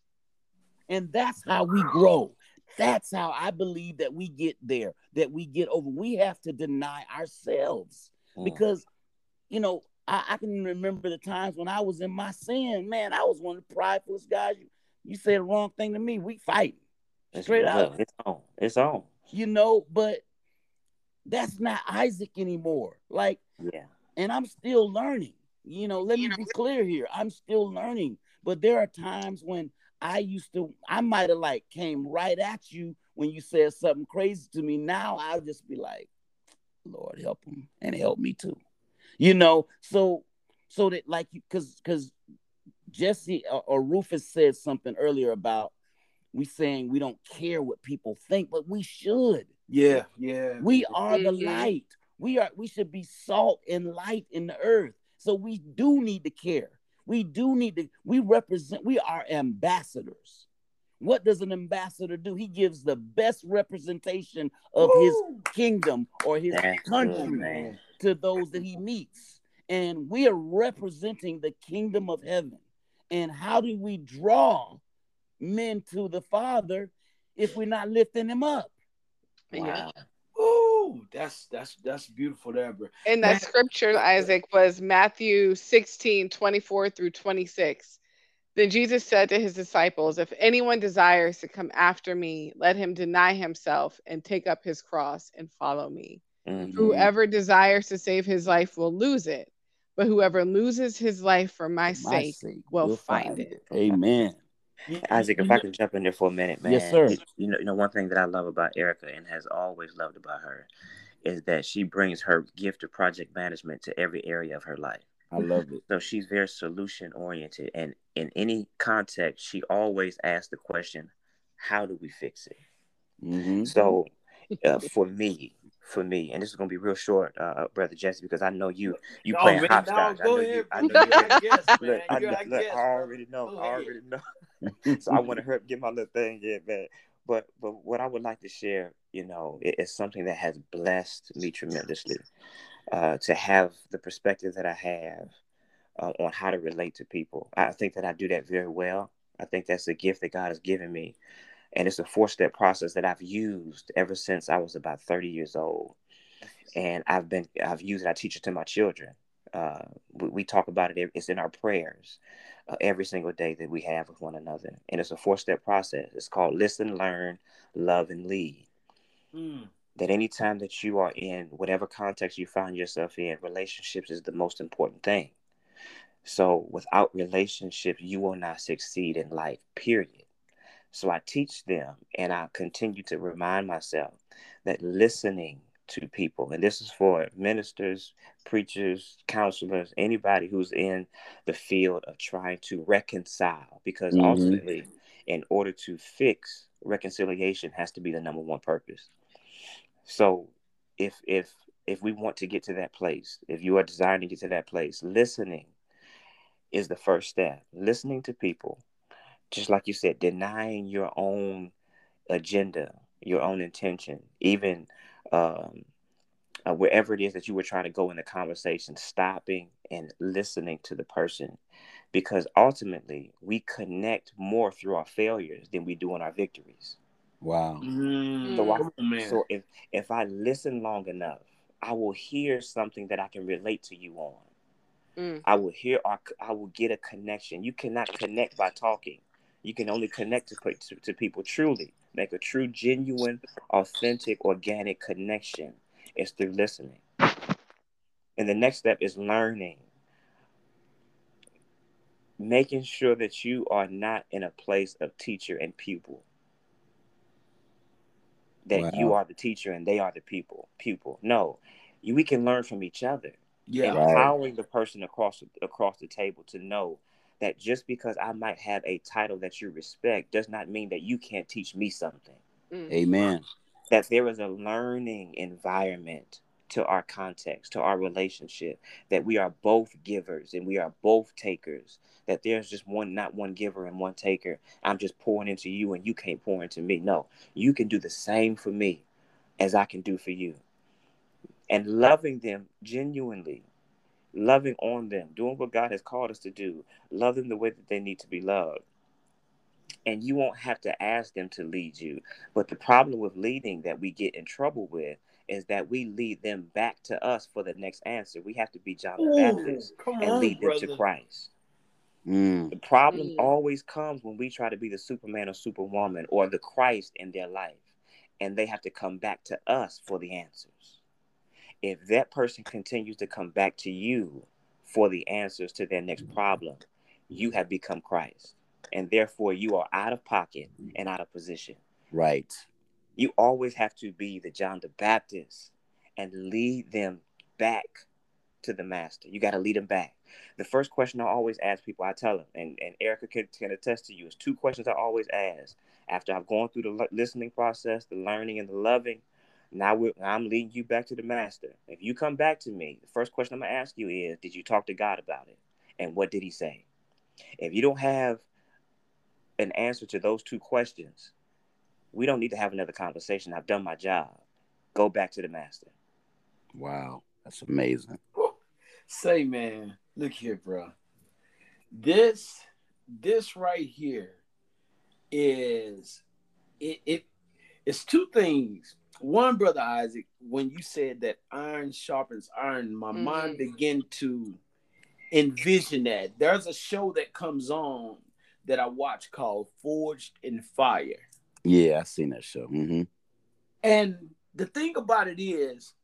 And that's how we grow. That's how I believe that we get there, that we get over. We have to deny ourselves. Mm. Because, you know, I, I can remember the times when I was in my sin. Man, I was one of the pridefulest guys. You, you say the wrong thing to me, we fight. It's, Straight out. look, it's on. It's on. You know, but that's not Isaac anymore. Like, Yeah. and I'm still learning. You know, let me be clear here. I'm still learning. But there are times when I used to, I might have like came right at you when you said something crazy to me. Now I'll just be like, Lord, help him and help me too. You know, so so that like you, because because Jesse or, or Rufus said something earlier about we saying we don't care what people think, but we should. Yeah, yeah. We are the Mhm. light. We are. We should be salt and light in the earth. So we do need to care. We do need to. We represent. We are ambassadors. What does an ambassador do? He gives the best representation of Woo! his kingdom or his That's good, country man. to those that he meets. And we are representing the kingdom of heaven. And how do we draw men to the Father if we're not lifting him up? Yeah. Wow. Woo! Ooh, that's that's that's beautiful there, bro. And that Man, scripture, Isaac, was Matthew sixteen, twenty-four through twenty-six. Then Jesus said to his disciples, if anyone desires to come after me, let him deny himself and take up his cross and follow me. Mm-hmm. Whoever desires to save his life will lose it, but whoever loses his life for my, For my sake, sake, will we'll find find it. it. Amen. you, you, Isaac, if you I know, can jump in there for a minute, man. Yes, sir. You, you know, you know, one thing that I love about Erica and has always loved about her is that she brings her gift of project management to every area of her life. I love it. So she's very solution oriented, and in any context, she always asks the question, "How do we fix it?" Mm-hmm. So, uh, for me, for me, and this is gonna be real short, uh, brother Jesse, because I know you you oh playing man, no, hopscotch. I go know you. ahead, I brother. know you You're our ready. guest, man. Look, I, You're know, our look, I guest, brother. already know. Go I ahead. already know. So I want to get my little thing in, man. But but what I would like to share, you know, it- it's something that has blessed me tremendously. Uh, to have the perspective that I have uh, on how to relate to people. I think that I do that very well. I think that's a gift that God has given me. And it's a four step process that I've used ever since I was about thirty years old. And I've been, I've used it, I teach it to my children. Uh, we, we talk about it, it's in our prayers uh, every single day that we have with one another. And it's a four step process. It's called listen, learn, love, and lead. Mm. That anytime that you are in whatever context you find yourself in, relationships is the most important thing. So without relationships, you will not succeed in life, period. So I teach them and I continue to remind myself that listening to people, and this is for ministers, preachers, counselors, anybody who's in the field of trying to reconcile, because Mm-hmm. ultimately, in order to fix, reconciliation has to be the number one purpose. So if if if we want to get to that place, if you are desiring to get to that place, listening is the first step. Listening to people, just like you said, denying your own agenda, your own intention, even um, uh, wherever it is that you were trying to go in the conversation, stopping and listening to the person. Because ultimately, we connect more through our failures than we do in our victories. Wow. Mm. So, I, Come on, man. so if if I listen long enough, I will hear something that I can relate to you on. Mm. I will hear, or I will get a connection. You cannot connect by talking. You can only connect to, to, to people truly. Make a true, genuine, authentic, organic connection is through listening. And the next step is learning. Making sure that you are not in a place of teacher and pupil. That you Wow. are the teacher and they are the pupil. Pupil. No, you, we can learn from each other. Yeah. Right. Empowering the person across across the table to know that just because I might have a title that you respect does not mean that you can't teach me something. Mm. Amen. That there is a learning environment to our context, to our relationship, that we are both givers and we are both takers, that there's just one, not one giver and one taker. I'm just pouring into you and you can't pour into me. No, you can do the same for me as I can do for you. And loving them genuinely, loving on them, doing what God has called us to do, love them the way that they need to be loved. And you won't have to ask them to lead you. But the problem with leading that we get in trouble with is that we lead them back to us for the next answer. We have to be John the Ooh, Baptist come and on, lead them to brother. Christ. Mm. The problem Mm. always comes when we try to be the Superman or Superwoman or the Christ in their life. And they have to come back to us for the answers. If that person continues to come back to you for the answers to their next problem, you have become Christ. And therefore, you are out of pocket and out of position. Right. You always have to be the John the Baptist and lead them back to the master. You got to lead them back. The first question I always ask people, I tell them, and, and Erica can, can attest to you, is two questions I always ask. After I've gone through the listening process, the learning, and the loving, now we're, I'm leading you back to the master. If you come back to me, the first question I'm going to ask you is, did you talk to God about it? And what did he say? If you don't have an answer to those two questions, we don't need to have another conversation. I've done my job. Go back to the master. Wow. That's amazing. Say, man, look here, bro. This, this right here is it. It it's two things. one, Brother Isaac, when you said that iron sharpens iron, my Mm-hmm. mind began to envision that. There's a show that comes on that I watch called Forged in Fire. Yeah, I seen that show. Mm-hmm. And the thing about it is,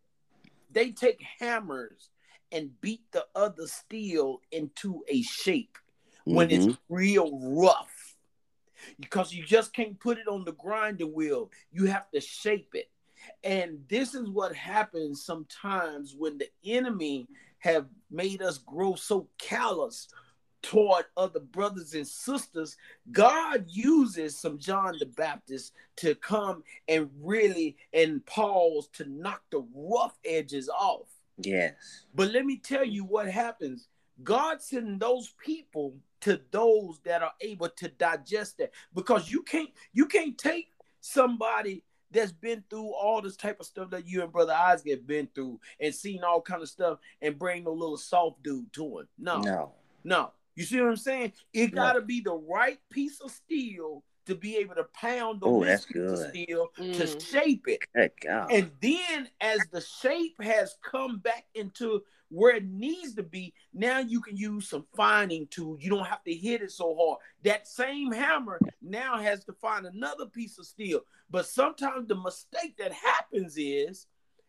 they take hammers and beat the other steel into a shape when Mm-hmm. it's real rough. Because you just can't put it on the grinding wheel. You have to shape it. And this is what happens sometimes when the enemy have made us grow so callous toward other brothers and sisters. God uses some John the Baptist to come and really, and Paul's to knock the rough edges off. Yes. But let me tell you what happens. God sends those people to those that are able to digest that, because you can't you can't take somebody that's been through all this type of stuff that you and Brother Isaac have been through and seen all kind of stuff and bring no little soft dude to him. No, No. no. You see what I'm saying? It No. got to be the right piece of steel to be able to pound on Oh, this that's piece of good. steel to Mm. shape it. Good God. And then as the shape has come back into where it needs to be, now you can use some fining tools. You don't have to hit it so hard. That same hammer now has to find another piece of steel. But sometimes the mistake that happens is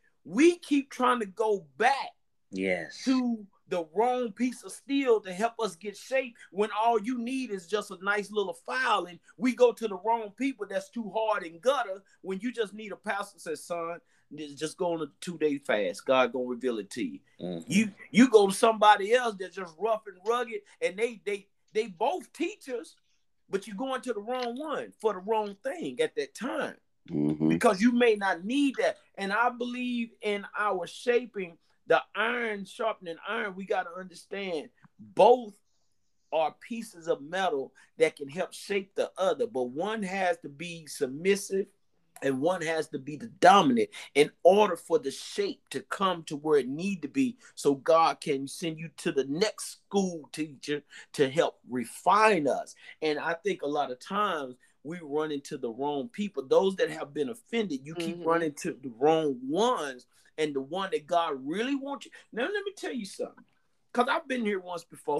we keep trying to go back Yes. to the wrong piece of steel to help us get shape when all you need is just a nice little file, and we go to the wrong people that's too hard and gutter when you just need a pastor says, son, just go on a two-day fast. God gonna reveal it to you. Mm-hmm. You you go to somebody else that's just rough and rugged, and they they they both teachers, but you're going to the wrong one for the wrong thing at that time. Mm-hmm. Because you may not need that. And I believe in our shaping, the iron sharpening iron, we got to understand both are pieces of metal that can help shape the other, but one has to be submissive and one has to be the dominant in order for the shape to come to where it need to be, so God can send you to the next school teacher to help refine us. And I think a lot of times we run into the wrong people. Those that have been offended, you keep Mm-hmm. running to the wrong ones, and the one that God really wants you. Now, let me tell you something, because I've been here once before.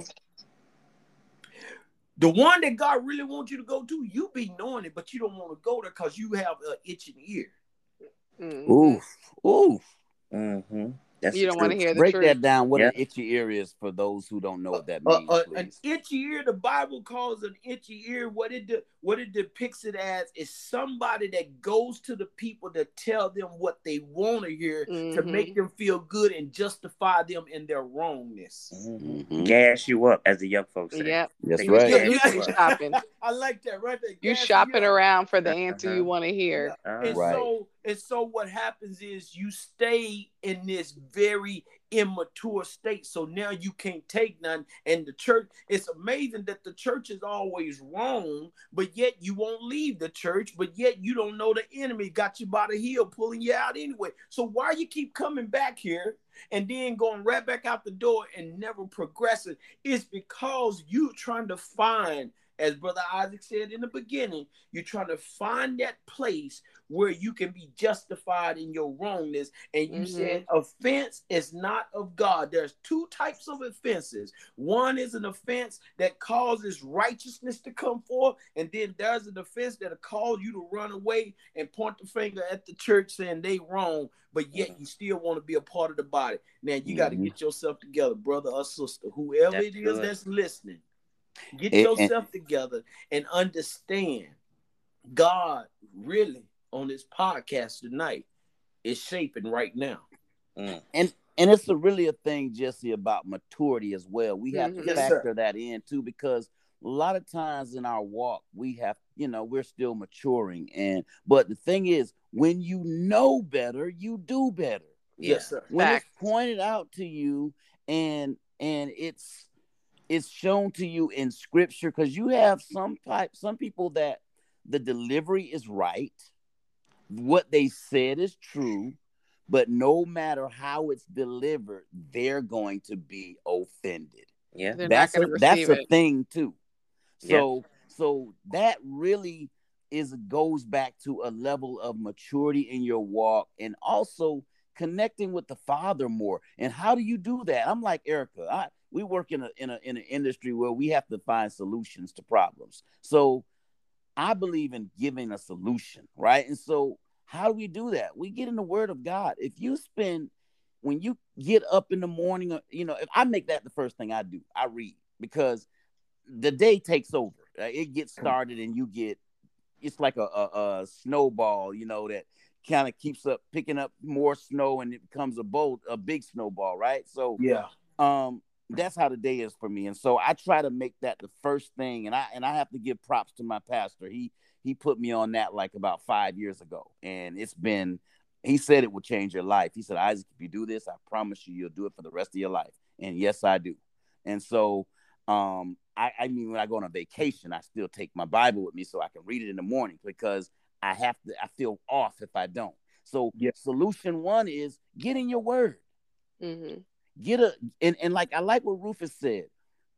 The one that God really wants you to go to, you be knowing it, but you don't want to go there because you have an itching ear. Mm-hmm. Oof, oof. Mm-hmm. That's You don't want to true. hear the Break truth. that down. What Yeah. an itchy ear is for those who don't know what that Uh, means, uh, an please. itchy ear, the Bible calls an itchy ear. What it de- what it depicts it as is somebody that goes to the people to tell them what they want to hear, to Mhm. make them feel good and justify them in their wrongness. Mhm. Mhm. Gas you up, as the young folks say. Yep. That's They right. Yeah, gas yeah. you up. Shopping. I like that right there. You Gas shopping up. around for the answer you Uh-huh. want to hear. Yeah. Uh, And Right. so and so what happens is you stay in this very immature state. So now you can't take none. And the church, it's amazing that the church is always wrong, but yet you won't leave the church, but yet you don't know the enemy got you by the heel pulling you out anyway. So why you keep coming back here and then going right back out the door and never progressing? It's because you trying to find, as Brother Isaac said in the beginning, you're trying to find that place where you can be justified in your wrongness. And you Mhm. said offense is not of God. There's two types of offenses. One is an offense that causes righteousness to come forth, and then there's an offense that'll cause you to run away and point the finger at the church saying they wrong, but yet you still want to be a part of the body. Now you got to Mhm. get yourself together, brother or sister, whoever That's it is good. that's listening. Get And- and- yourself together and understand God really on this podcast tonight is shaping right now. Mm. and and it's a really a thing, Jesse, about maturity as well. We have to Mhm. Yes, sir. factor that in too, because a lot of times in our walk, we have, you know, we're still maturing. And but the thing is, when you know better, you do better. Yeah. Yes, sir. When Facts. it's pointed out to you and and it's it's shown to you in scripture, because you have some type some people that the delivery is right, what they said is true, but no matter how it's delivered, they're going to be offended. Yeah. They're That's not a, going to that's receive a it. thing too. So so that really is goes back to a level of maturity in your walk, and also connecting with the Father more. And how do you do that? I'm like Erica. I we work in a in a in an industry where we have to find solutions to problems. So I believe in giving a solution, right? And so how do we do that? We get in the Word of God. If you spend when you get up in the morning, you know, if I make that the first thing I do, I read, because the day takes over. It gets started, and you get, it's like a, a, a snowball, you know, that kind of keeps up picking up more snow, and it becomes a bolt, a big snowball, right? So yeah, um, that's how the day is for me. And so I try to make that the first thing. And I and I have to give props to my pastor. He he put me on that like about five years ago, and it's been. He said it will change your life. He said, Isaac, if you do this, I promise you, you'll do it for the rest of your life. And yes, I do. And so, um, I, I mean, when I go on a vacation, I still take my Bible with me so I can read it in the morning, because I have to, I feel off if I don't. So yeah. Solution one is get in your word. Mm-hmm. Get a, and, and like, I like what Rufus said.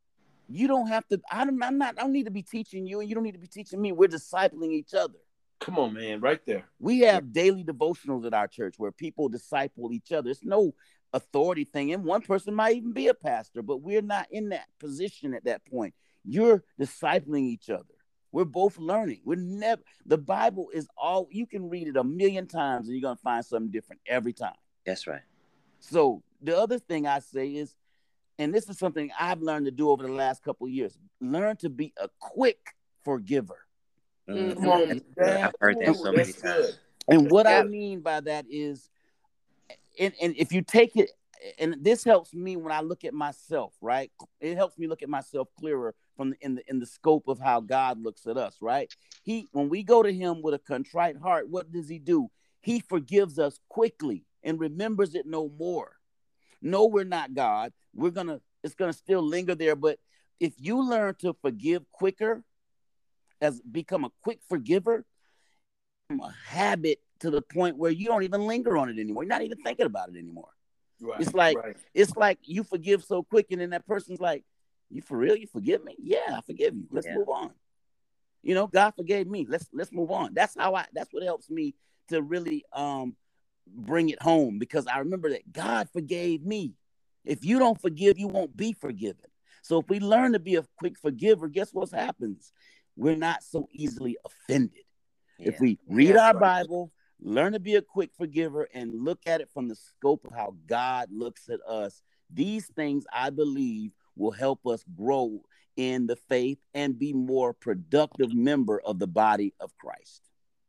You don't have to, I don't, I'm not, I don't need to be teaching you, and you don't need to be teaching me. We're discipling each other. Come on, man, right there. We have daily devotionals at our church where people disciple each other. It's no authority thing. And one person might even be a pastor, but we're not in that position at that point. You're discipling each other. We're both learning. We're never, the Bible is all, you can read it a million times and you're going to find something different every time. That's right. So the other thing I say is, and this is something I've learned to do over the last couple of years, learn to be a quick forgiver. Mm-hmm. On, I've heard that so many times. And what I mean by that is, and, and if you take it, and this helps me when I look at myself, right? It helps me look at myself clearer from the, in the in the scope of how God looks at us, right? He, when we go to him with a contrite heart, what does he do? He forgives us quickly and remembers it no more. No, we're not God. We're gonna, it's gonna still linger there. But if you learn to forgive quicker, as become a quick forgiver, a habit to the point where you don't even linger on it anymore. You're not even thinking about it anymore. Right, it's like right. It's like you forgive so quick, and then that person's like, "You for real? You forgive me? Yeah, I forgive you. Let's yeah. move on." You know, God forgave me. Let's let's move on. That's how I. That's what helps me to really um bring it home, because I remember that God forgave me. If you don't forgive, you won't be forgiven. So if we learn to be a quick forgiver, guess what happens? We're not so easily offended. Yeah. If we read yeah, our right. Bible, learn to be a quick forgiver, and look at it from the scope of how God looks at us, these things, I believe, will help us grow in the faith and be more productive member of the body of Christ.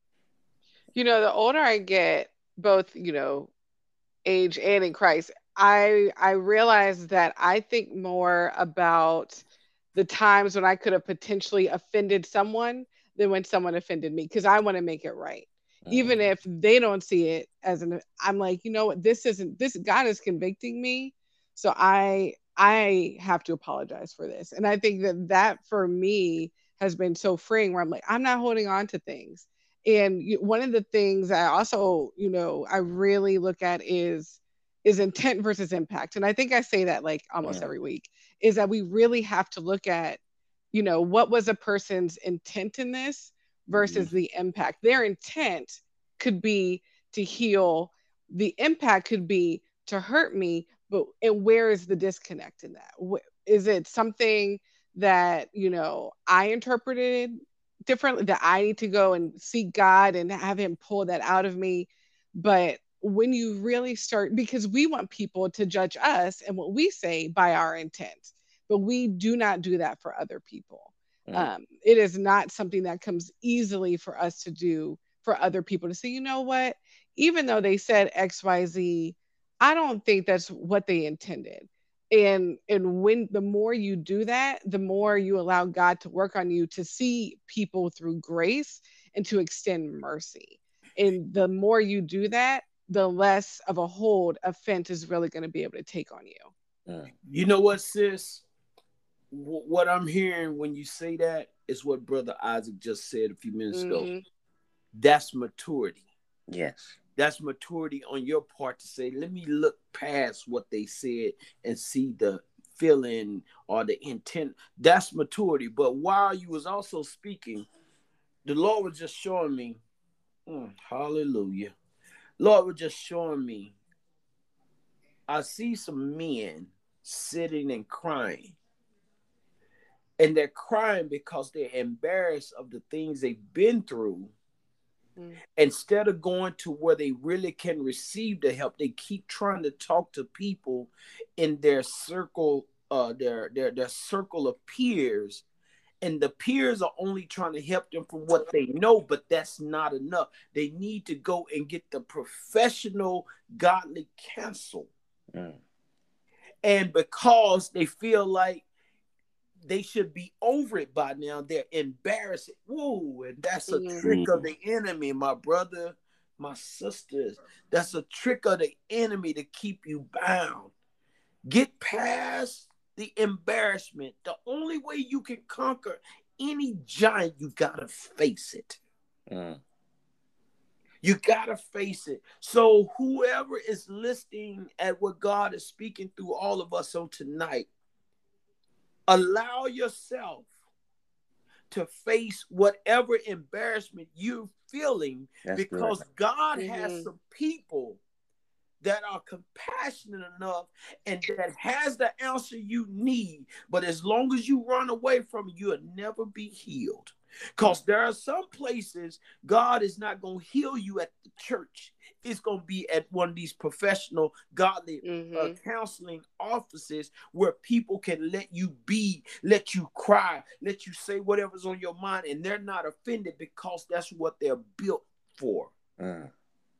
You know, the older I get, both, you know, age and in Christ, I I realize that I think more about the times when I could have potentially offended someone than when someone offended me, because I want to make it right. Mm-hmm. Even if they don't see it as an, I'm like, you know what, this isn't, this, God is convicting me. So I, I have to apologize for this. And I think that that for me has been so freeing, where I'm like, I'm not holding on to things. And one of the things I also, you know, I really look at is, is intent versus impact. And I think I say that like almost yeah. every week, is that we really have to look at, you know, what was a person's intent in this versus mm-hmm. the impact. Their intent could be to heal. The impact could be to hurt me, but and where is the disconnect in that? Is it something that, you know, I interpreted differently, that I need to go and seek God and have him pull that out of me? But when you really start, because we want people to judge us and what we say by our intent, but we do not do that for other people. Mm. Um, it is not something that comes easily for us to do for other people, to say, you know what, even though they said X, Y, Z, I don't think that's what they intended. And, and when the more you do that, the more you allow God to work on you to see people through grace and to extend mercy. And the more you do that, the less of a hold offense is really going to be able to take on you. Mm. You know what, sis? W- what I'm hearing when you say that is what Brother Isaac just said a few minutes mm-hmm. ago. That's maturity. Yes. That's maturity on your part to say, let me look past what they said and see the feeling or the intent. That's maturity. But while you was also speaking, the Lord was just showing me, mm, hallelujah. Lord was just showing me, I see some men sitting and crying. And they're crying because they're embarrassed of the things they've been through. Mm. Instead of going to where they really can receive the help, they keep trying to talk to people in their circle, uh, their, their, their circle of peers. And the peers are only trying to help them from what they know, but that's not enough. They need to go and get the professional, godly counsel. Mm. And because they feel like they should be over it by now, they're embarrassed. Whoa, and that's a mm. trick of the enemy, my brother, my sisters. That's a trick of the enemy to keep you bound. Get past the embarrassment. The only way you can conquer any giant, you gotta face it. Mm. You gotta face it. So whoever is listening at what God is speaking through all of us on tonight, allow yourself to face whatever embarrassment you're feeling. That's because good. God mm-hmm. has some people that are compassionate enough and that has the answer you need. But as long as you run away from it, you'll never be healed. Because there are some places God is not going to heal you at the church. It's going to be at one of these professional, godly mm-hmm. uh, counseling offices where people can let you be, let you cry, let you say whatever's on your mind, and they're not offended because that's what they're built for. Mm.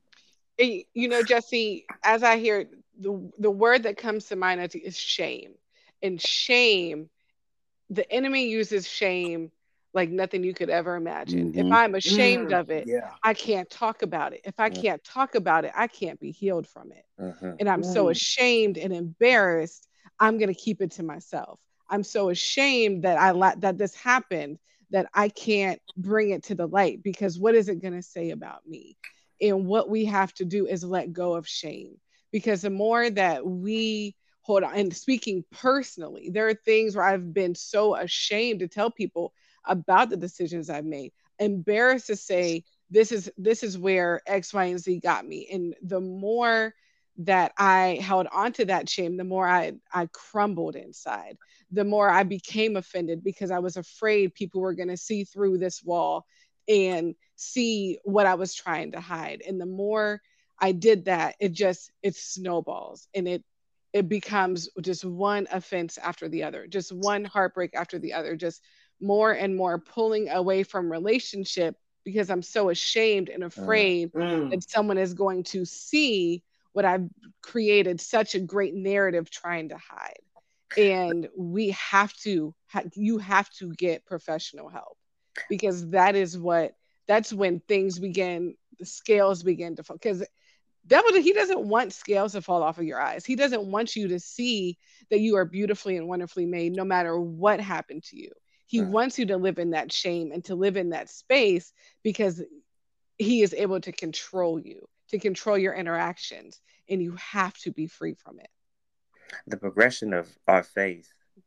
You know, Jesse, as I hear the the word that comes to mind is shame. And shame, the enemy uses shame like nothing you could ever imagine. Mm-hmm. If I'm ashamed mm-hmm. of it, yeah. I can't talk about it. If I mm-hmm. can't talk about it, I can't be healed from it. Mm-hmm. And I'm mm-hmm. so ashamed and embarrassed, I'm going to keep it to myself. I'm so ashamed that I la- that this happened that I can't bring it to the light, because what is it going to say about me? And what we have to do is let go of shame, because the more that we hold on, and speaking personally, there are things where I've been so ashamed to tell people about the decisions I've made, embarrassed to say, this is, this is where X, Y, and Z got me. And the more that I held on to that shame, the more I, I crumbled inside, the more I became offended, because I was afraid people were going to see through this wall and see what I was trying to hide. And the more I did that, it just, it snowballs, and it, it becomes just one offense after the other, just one heartbreak after the other, just more and more pulling away from relationship, because I'm so ashamed and afraid mm. that someone is going to see what I've created, such a great narrative trying to hide. And we have to, you have to get professional help, because that is what, that's when things begin, the scales begin to fall. Because devil, he doesn't want scales to fall off of your eyes. He doesn't want you to see that you are beautifully and wonderfully made, no matter what happened to you. He mm. wants you to live in that shame and to live in that space, because he is able to control you, to control your interactions, and you have to be free from it. The progression of our faith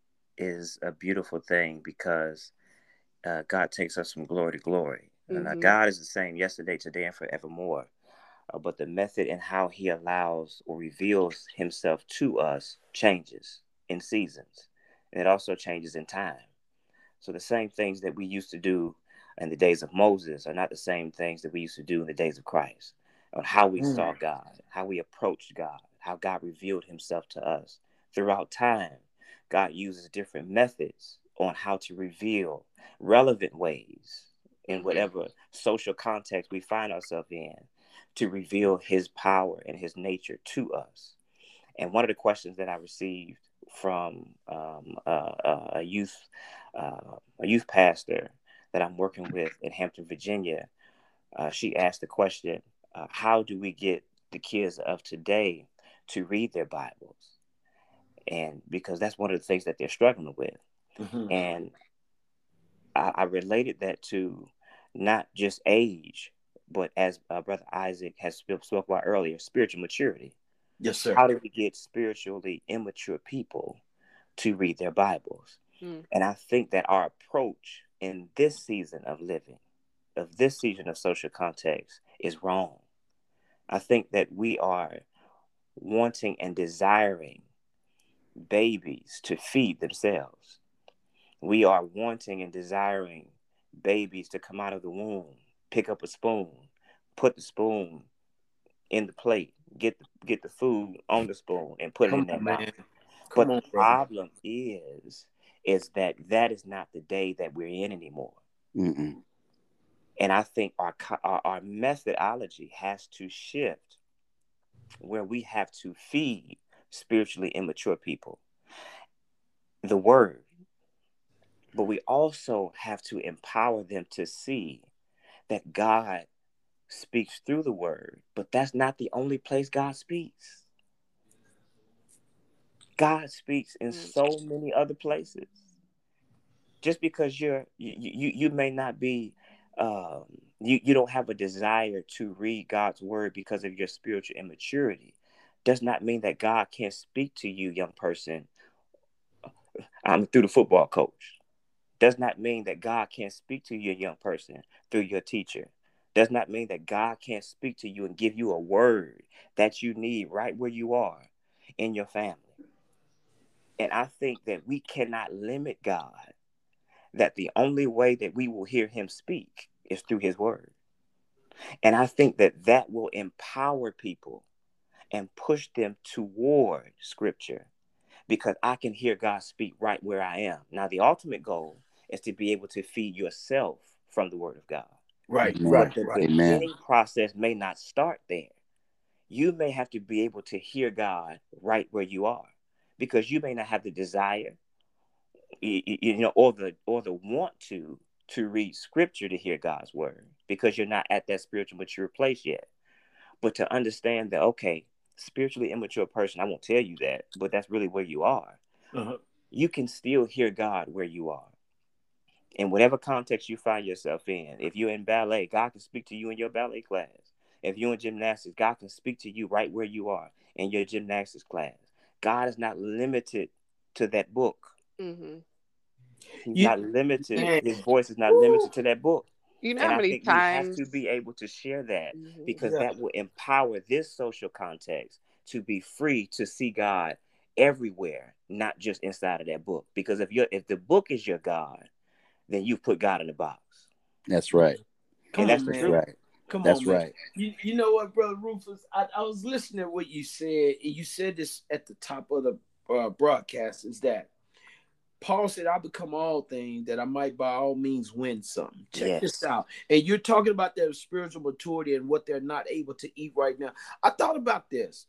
is a beautiful thing, because uh, God takes us from glory to glory. Mm-hmm. And uh, God is the same yesterday, today, and forevermore. Uh, but the method and how he allows or reveals himself to us changes in seasons. And it also changes in time. So the same things that we used to do in the days of Moses are not the same things that we used to do in the days of Christ. On how we mm. saw God, how we approached God, how God revealed himself to us. Throughout time, God uses different methods on how to reveal relevant ways in whatever social context we find ourselves in, to reveal his power and his nature to us. And one of the questions that I received from um, uh, a youth uh, a youth pastor that I'm working with in Hampton, Virginia, uh, she asked the question, uh, how do we get the kids of today to read their Bibles? And because that's one of the things that they're struggling with. Mm-hmm. And I, I related that to not just age, but as uh, Brother Isaac has spoke about earlier, spiritual maturity. Yes, sir. How do we get spiritually immature people to read their Bibles? Mm. And I think that our approach in this season of living of this season of social context is wrong. I think that we are wanting and desiring babies to feed themselves. We are wanting and desiring babies to come out of the womb, pick up a spoon, put the spoon in the plate, get the, get the food on the spoon, and put Come it in their on, mouth. man. But Come on, the brother. problem is, is that that is not the day that we're in anymore. Mm-mm. And I think our, our our methodology has to shift, where we have to feed spiritually immature people the word, but we also have to empower them to see that God speaks through the word, but that's not the only place God speaks. God speaks in so many other places. Just because you're you you, you may not be um, you you don't have a desire to read God's word because of your spiritual immaturity, does not mean that God can't speak to you, young person, um, through the football coach. Does not mean that God can't speak to you, young person, through your teacher. Does not mean that God can't speak to you and give you a word that you need right where you are in your family. And I think that we cannot limit God, that the only way that we will hear him speak is through his word. And I think that that will empower people and push them toward scripture, because I can hear God speak right where I am. Now, the ultimate goal is to be able to feed yourself from the word of God. Right, Amen. right, But the right. beginning process may not start there. You may have to be able to hear God right where you are, because you may not have the desire, you, you know, or the or the want to to read scripture to hear God's word, because you're not at that spiritual mature place yet. But to understand that, okay, spiritually immature person, I won't tell you that, but that's really where you are. Uh-huh. You can still hear God where you are. In whatever context you find yourself in. If you're in ballet, God can speak to you in your ballet class. If you're in gymnastics, God can speak to you right where you are in your gymnastics class. God is not limited to that book. Mm-hmm. He's You, not limited. man. His voice is not Woo. limited to that book. You know And how I many think we have times? to be able to share that, Mhm. because Yeah. that will empower this social context to be free to see God everywhere, not just inside of that book. Because if you're if the book is your God, then you've put God in the box. That's right. Come And that's on, the That's man. truth. right. Come That's on, man. right. You, you know what, brother Rufus? I, I was listening to what you said, and you said this at the top of the uh, broadcast, is that Paul said, I become all things that I might by all means win something. Check Yes. this out. And you're talking about their spiritual maturity and what they're not able to eat right now. I thought about this.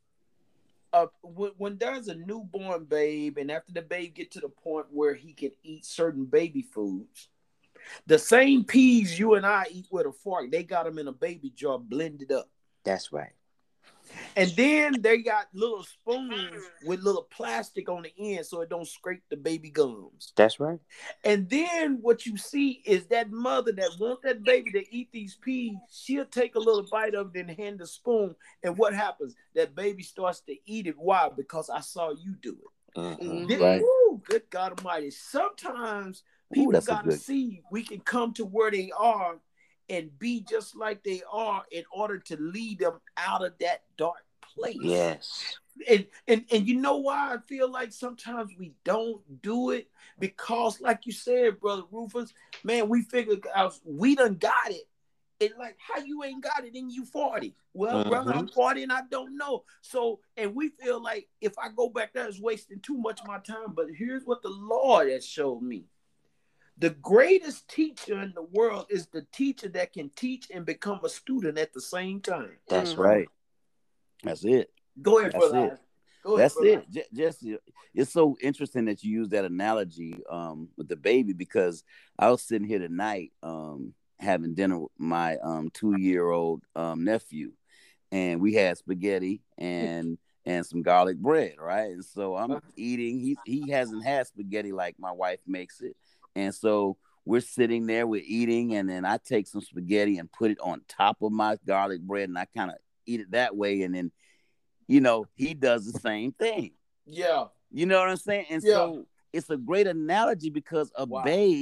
Uh, when, when there's a newborn babe, and after the babe get to the point where he can eat certain baby foods, the same peas you and I eat with a fork, they got them in a baby jar blended up. That's right. And then they got little spoons with little plastic on the end so it don't scrape the baby gums. That's right. And then what you see is that mother that wants that baby to eat these peas, she'll take a little bite of it and hand the spoon. And what happens? That baby starts to eat it. Why? Because I saw you do it. Mm-hmm. This, Right. woo, good God Almighty. Sometimes Ooh, people that's a got to good. see we can come to where they are and be just like they are in order to lead them out of that dark place. Yes. And, and and you know why I feel like sometimes we don't do it? Because like you said, brother Rufus, man, we figured out we done got it. And like, how you ain't got it and you forty? Well, Mm-hmm. brother, I'm forty and I don't know. So, and we feel like if I go back there, it's wasting too much of my time. But here's what the Lord has showed me. The greatest teacher in the world is the teacher that can teach and become a student at the same time. That's Mhm. right. That's it. Go ahead, That's brother. it. Go ahead, That's brother. it. J- Jesse, it's so interesting that you use that analogy um, with the baby, because I was sitting here tonight um, having dinner with my um, two-year-old um, nephew, and we had spaghetti and and some garlic bread, right? And so I'm eating. He he hasn't had spaghetti like my wife makes it, and so we're sitting there, we're eating, and then I take some spaghetti and put it on top of my garlic bread, and I kind of eat it that way, and then, you know, he does the same thing. Yeah. You know what I'm saying? And Yeah. so it's a great analogy, because a Wow. babe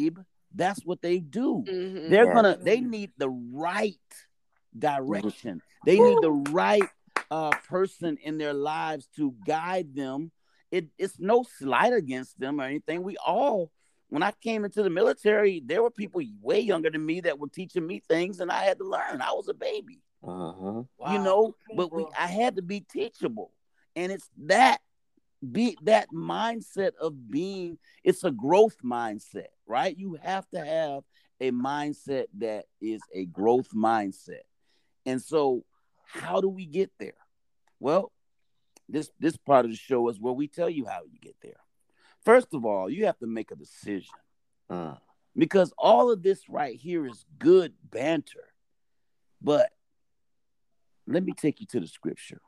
That's what they do. Mhm. They're Yeah. gonna, they need the right direction. They need the right uh, person in their lives to guide them. It, it's no slight against them or anything. We all, when I came into the military, there were people way younger than me that were teaching me things, and I had to learn. I was a baby, Uh-huh. you know, but we, I had to be teachable, and it's that be that mindset of being. It's a growth mindset, right? You have to have a mindset that is a growth mindset, and so how do we get there? Well, this this part of the show is where we tell you how you get there. First of all, you have to make a decision, Uh. because all of this right here is good banter. But let me take you to the scripture.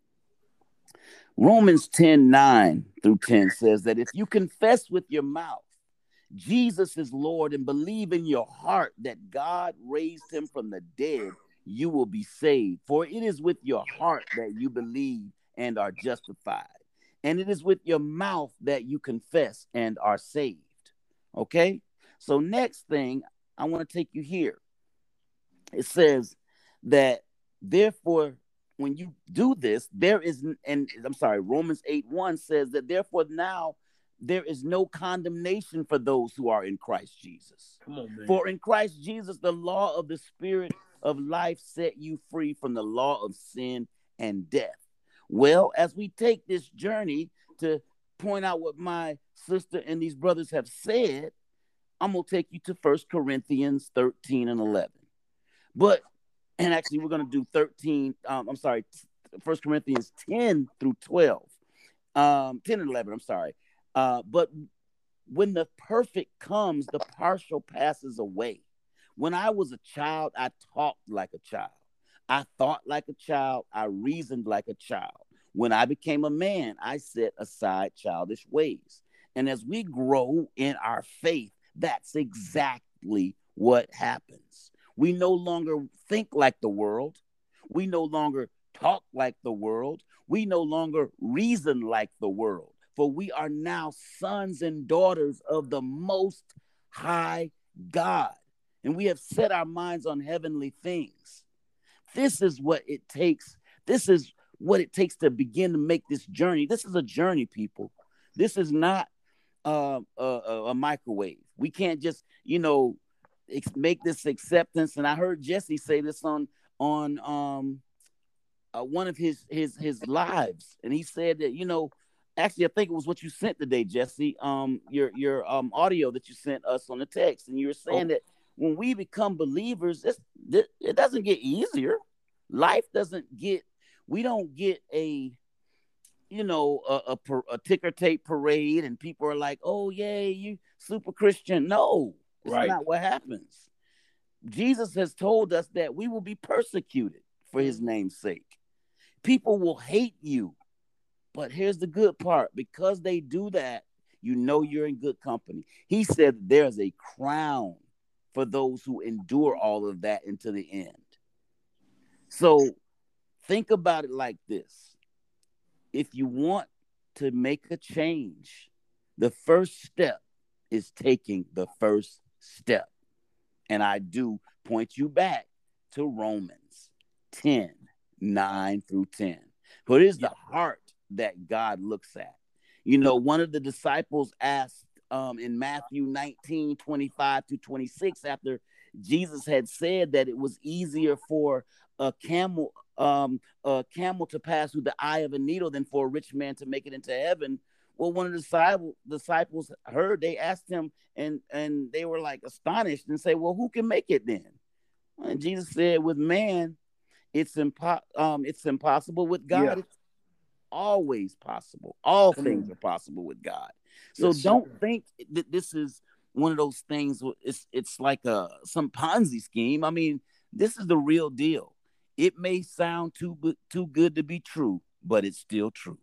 Romans ten nine through ten says that if you confess with your mouth Jesus is Lord and believe in your heart that God raised him from the dead, you will be saved. For it is with your heart that you believe and are justified, and it is with your mouth that you confess and are saved. Okay? So next thing, I want to take you here. It says that therefore, when you do this, there is, and I'm sorry, Romans eight one says that therefore now there is no condemnation for those who are in Christ Jesus. Come on, man. For in Christ Jesus, the law of the Spirit of life set you free from the law of sin and death. Well, as we take this journey to point out what my sister and these brothers have said, I'm going to take you to First Corinthians thirteen and eleven. But, and actually we're going to do thirteen, um, I'm sorry, First Corinthians ten through twelve. Um, ten and eleven, I'm sorry. Uh, but when the perfect comes, the partial passes away. When I was a child, I talked like a child. I thought like a child. I reasoned like a child. When I became a man, I set aside childish ways. And as we grow in our faith, that's exactly what happens. We no longer think like the world. We no longer talk like the world. We no longer reason like the world. For we are now sons and daughters of the Most High God. And we have set our minds on heavenly things. This is what it takes. This is what it takes to begin to make this journey. This is a journey, people. This is not uh, a, a microwave. We can't just, you know, ex- make this acceptance. And I heard Jesse say this on on um uh, one of his his his lives, and he said that, you know, actually I think it was what you sent today, Jesse. Um, your your um audio that you sent us on the text, and you were saying that when we become believers, it's, it doesn't get easier. Life doesn't get. We don't get a, you know, a, a, a ticker tape parade, and people are like, "Oh, yay, you super Christian." No, it's Right. not what happens. Jesus has told us that we will be persecuted for his name's sake. People will hate you. But here's the good part. Because they do that, you know you're in good company. He said there's a crown for those who endure all of that until the end. So think about it like this. If you want to make a change, the first step is taking the first step. And I do point you back to Romans ten, nine through ten. For it is the heart that God looks at. You know, one of the disciples asked um, in Matthew nineteen, twenty-five to twenty-six, after Jesus had said that it was easier for a camel um, a camel to pass through the eye of a needle than for a rich man to make it into heaven. Well, one of the disciples, disciples heard, they asked him, and, and they were like astonished and say, well, who can make it then? And Jesus said, with man, it's impo- um, it's impossible. With God, Yeah. it's always possible. All Come things on. are possible with God. So Yes, don't sir. think that this is one of those things. It's it's like a some Ponzi scheme. I mean, this is the real deal. It may sound too good, too good to be true, but it's still true.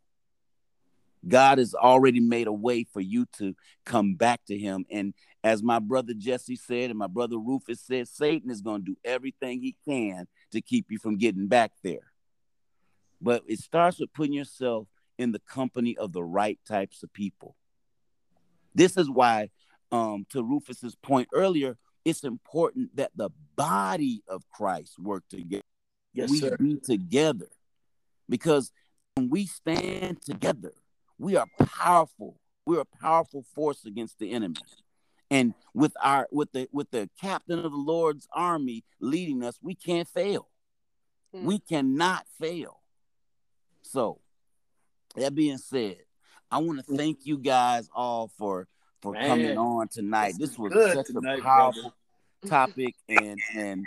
God has already made a way for you to come back to him. And as my brother Jesse said, and my brother Rufus said, Satan is going to do everything he can to keep you from getting back there. But it starts with putting yourself in the company of the right types of people. This is why um, to Rufus's point earlier, it's important that the body of Christ work together. Yes, we sir. be together, because when we stand together, we are powerful. We're a powerful force against the enemy. And with our with the with the captain of the Lord's army leading us, we can't fail. Mm. We cannot fail. So, that being said, I want to thank you guys all for for Man, coming on tonight. This, this was such tonight, a powerful brother. topic and and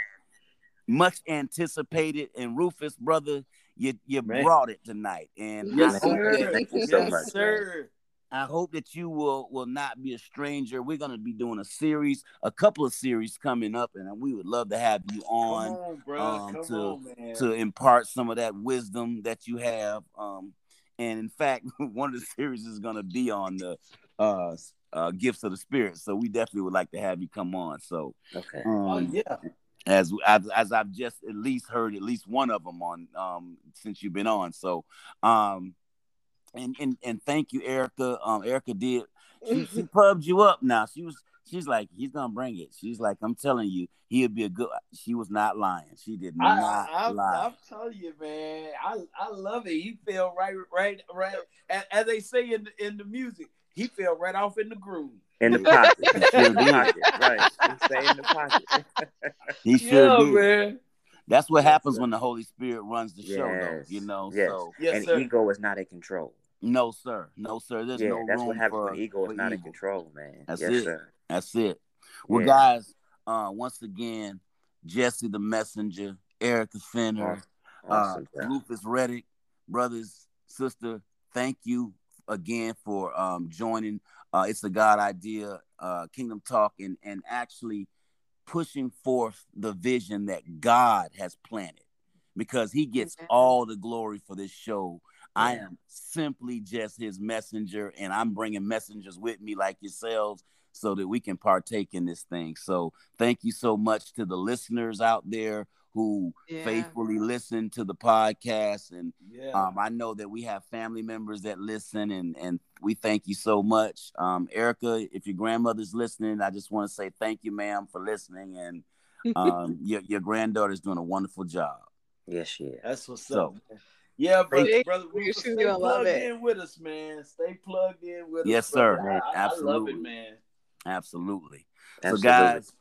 much anticipated. And Rufus, brother, you you Man. brought it tonight. And yes, I hope sir. That, thank you so yes, much, sir. I hope that you will will not be a stranger. We're going to be doing a series, a couple of series coming up, and we would love to have you on, Come on, bro. um, Come to on, man. to impart some of that wisdom that you have. Um, and in fact, one of the series is going to be on the uh, uh, gifts of the Spirit. So we definitely would like to have you come on. So, okay. Um, oh yeah. As, as as I've just at least heard at least one of them on um, since you've been on. So. Um, And, and and thank you, Erica. Um, Erica did she, she pubbed you up. Now she was she's like he's gonna bring it. She's like I'm telling you, he'd be a good. She was not lying. She did I, not I, lie. I'm telling you, man. I I love it. He fell right right right as, as they say in the, in the music. He fell right off in the groove. In the pocket. He in the pocket. Right. He stay in the pocket. He sure yeah, did. Man. That's what yes, happens sir. when the Holy Spirit runs the yes. show, though. You know, yes. so yes, and sir. ego is not in control. No, sir. No, sir. There's yeah, no that's room what happens for, when ego for is not evil. in control, man. That's yes, it. Sir. That's it. Well, yeah. guys, uh, once again, Jesse the Messenger, Erica Fenner, awesome. uh, Rufus Reddick, brothers, sister, thank you again for um, joining. Uh, it's a God idea, uh, Kingdom Talk, and and actually pushing forth the vision that God has planted, because He gets mm-hmm. all the glory for this show. Yeah. I am simply just His messenger, and I'm bringing messengers with me like yourselves so that we can partake in this thing. So thank you so much to the listeners out there who yeah. faithfully listen to the podcast. And yeah. um, I know that we have family members that listen, and, and we thank you so much. Um, Erica, if your grandmother's listening, I just want to say thank you, ma'am, for listening. And um, your, your granddaughter's doing a wonderful job. Yes, she is. That's what's so, up, man. Yeah, brother, Thank brother, you. stay You're plugged it. in with us, man. Stay plugged in with yes, us. Yes, sir. Man. I, Absolutely. I love it, man. Absolutely. Absolutely. So, guys,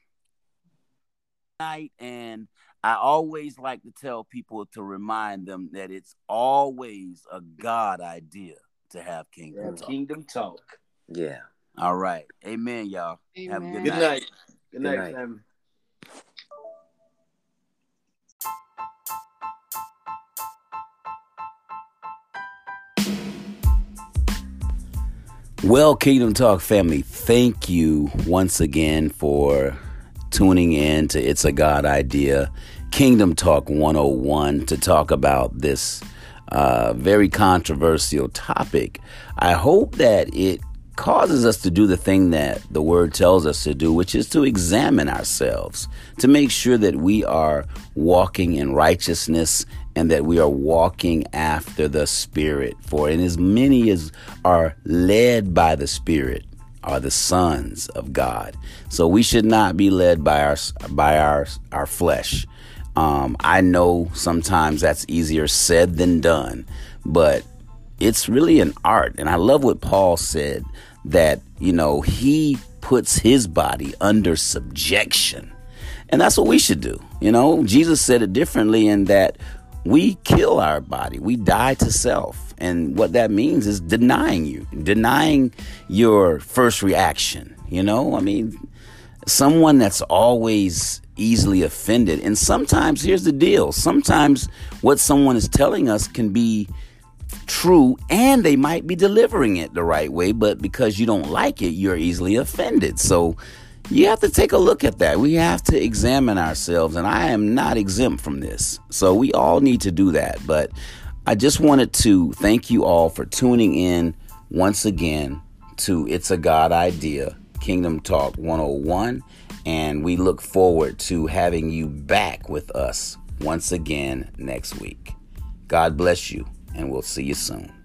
night, and I always like to tell people to remind them that it's always a God idea to have Kingdom yeah, Talk. Kingdom Talk. Yeah. All right. Amen, y'all. Amen. Have a good, good night. night. Good, good night, night. family. Well, Kingdom Talk family, thank you once again for tuning in to It's a God Idea, Kingdom Talk one oh one, to talk about this uh, very controversial topic. I hope that it causes us to do the thing that the Word tells us to do, which is to examine ourselves, to make sure that we are walking in righteousness and that we are walking after the Spirit. For in as many as are led by the Spirit are the sons of God. So we should not be led by our by our our flesh. Um, I know sometimes that's easier said than done, but it's really an art. And I love what Paul said, that, you know, he puts his body under subjection. And that's what we should do. You know, Jesus said it differently in that we kill our body. We die to self. And what that means is denying you, denying your first reaction. You know, I mean, someone that's always easily offended. And sometimes, here's the deal. Sometimes what someone is telling us can be true and they might be delivering it the right way, but because you don't like it, you're easily offended. So you have to take a look at that. We have to examine ourselves, and I am not exempt from this. So we all need to do that. But I just wanted to thank you all for tuning in once again to It's a God Idea, Kingdom Talk one oh one. And we look forward to having you back with us once again next week. God bless you, and we'll see you soon.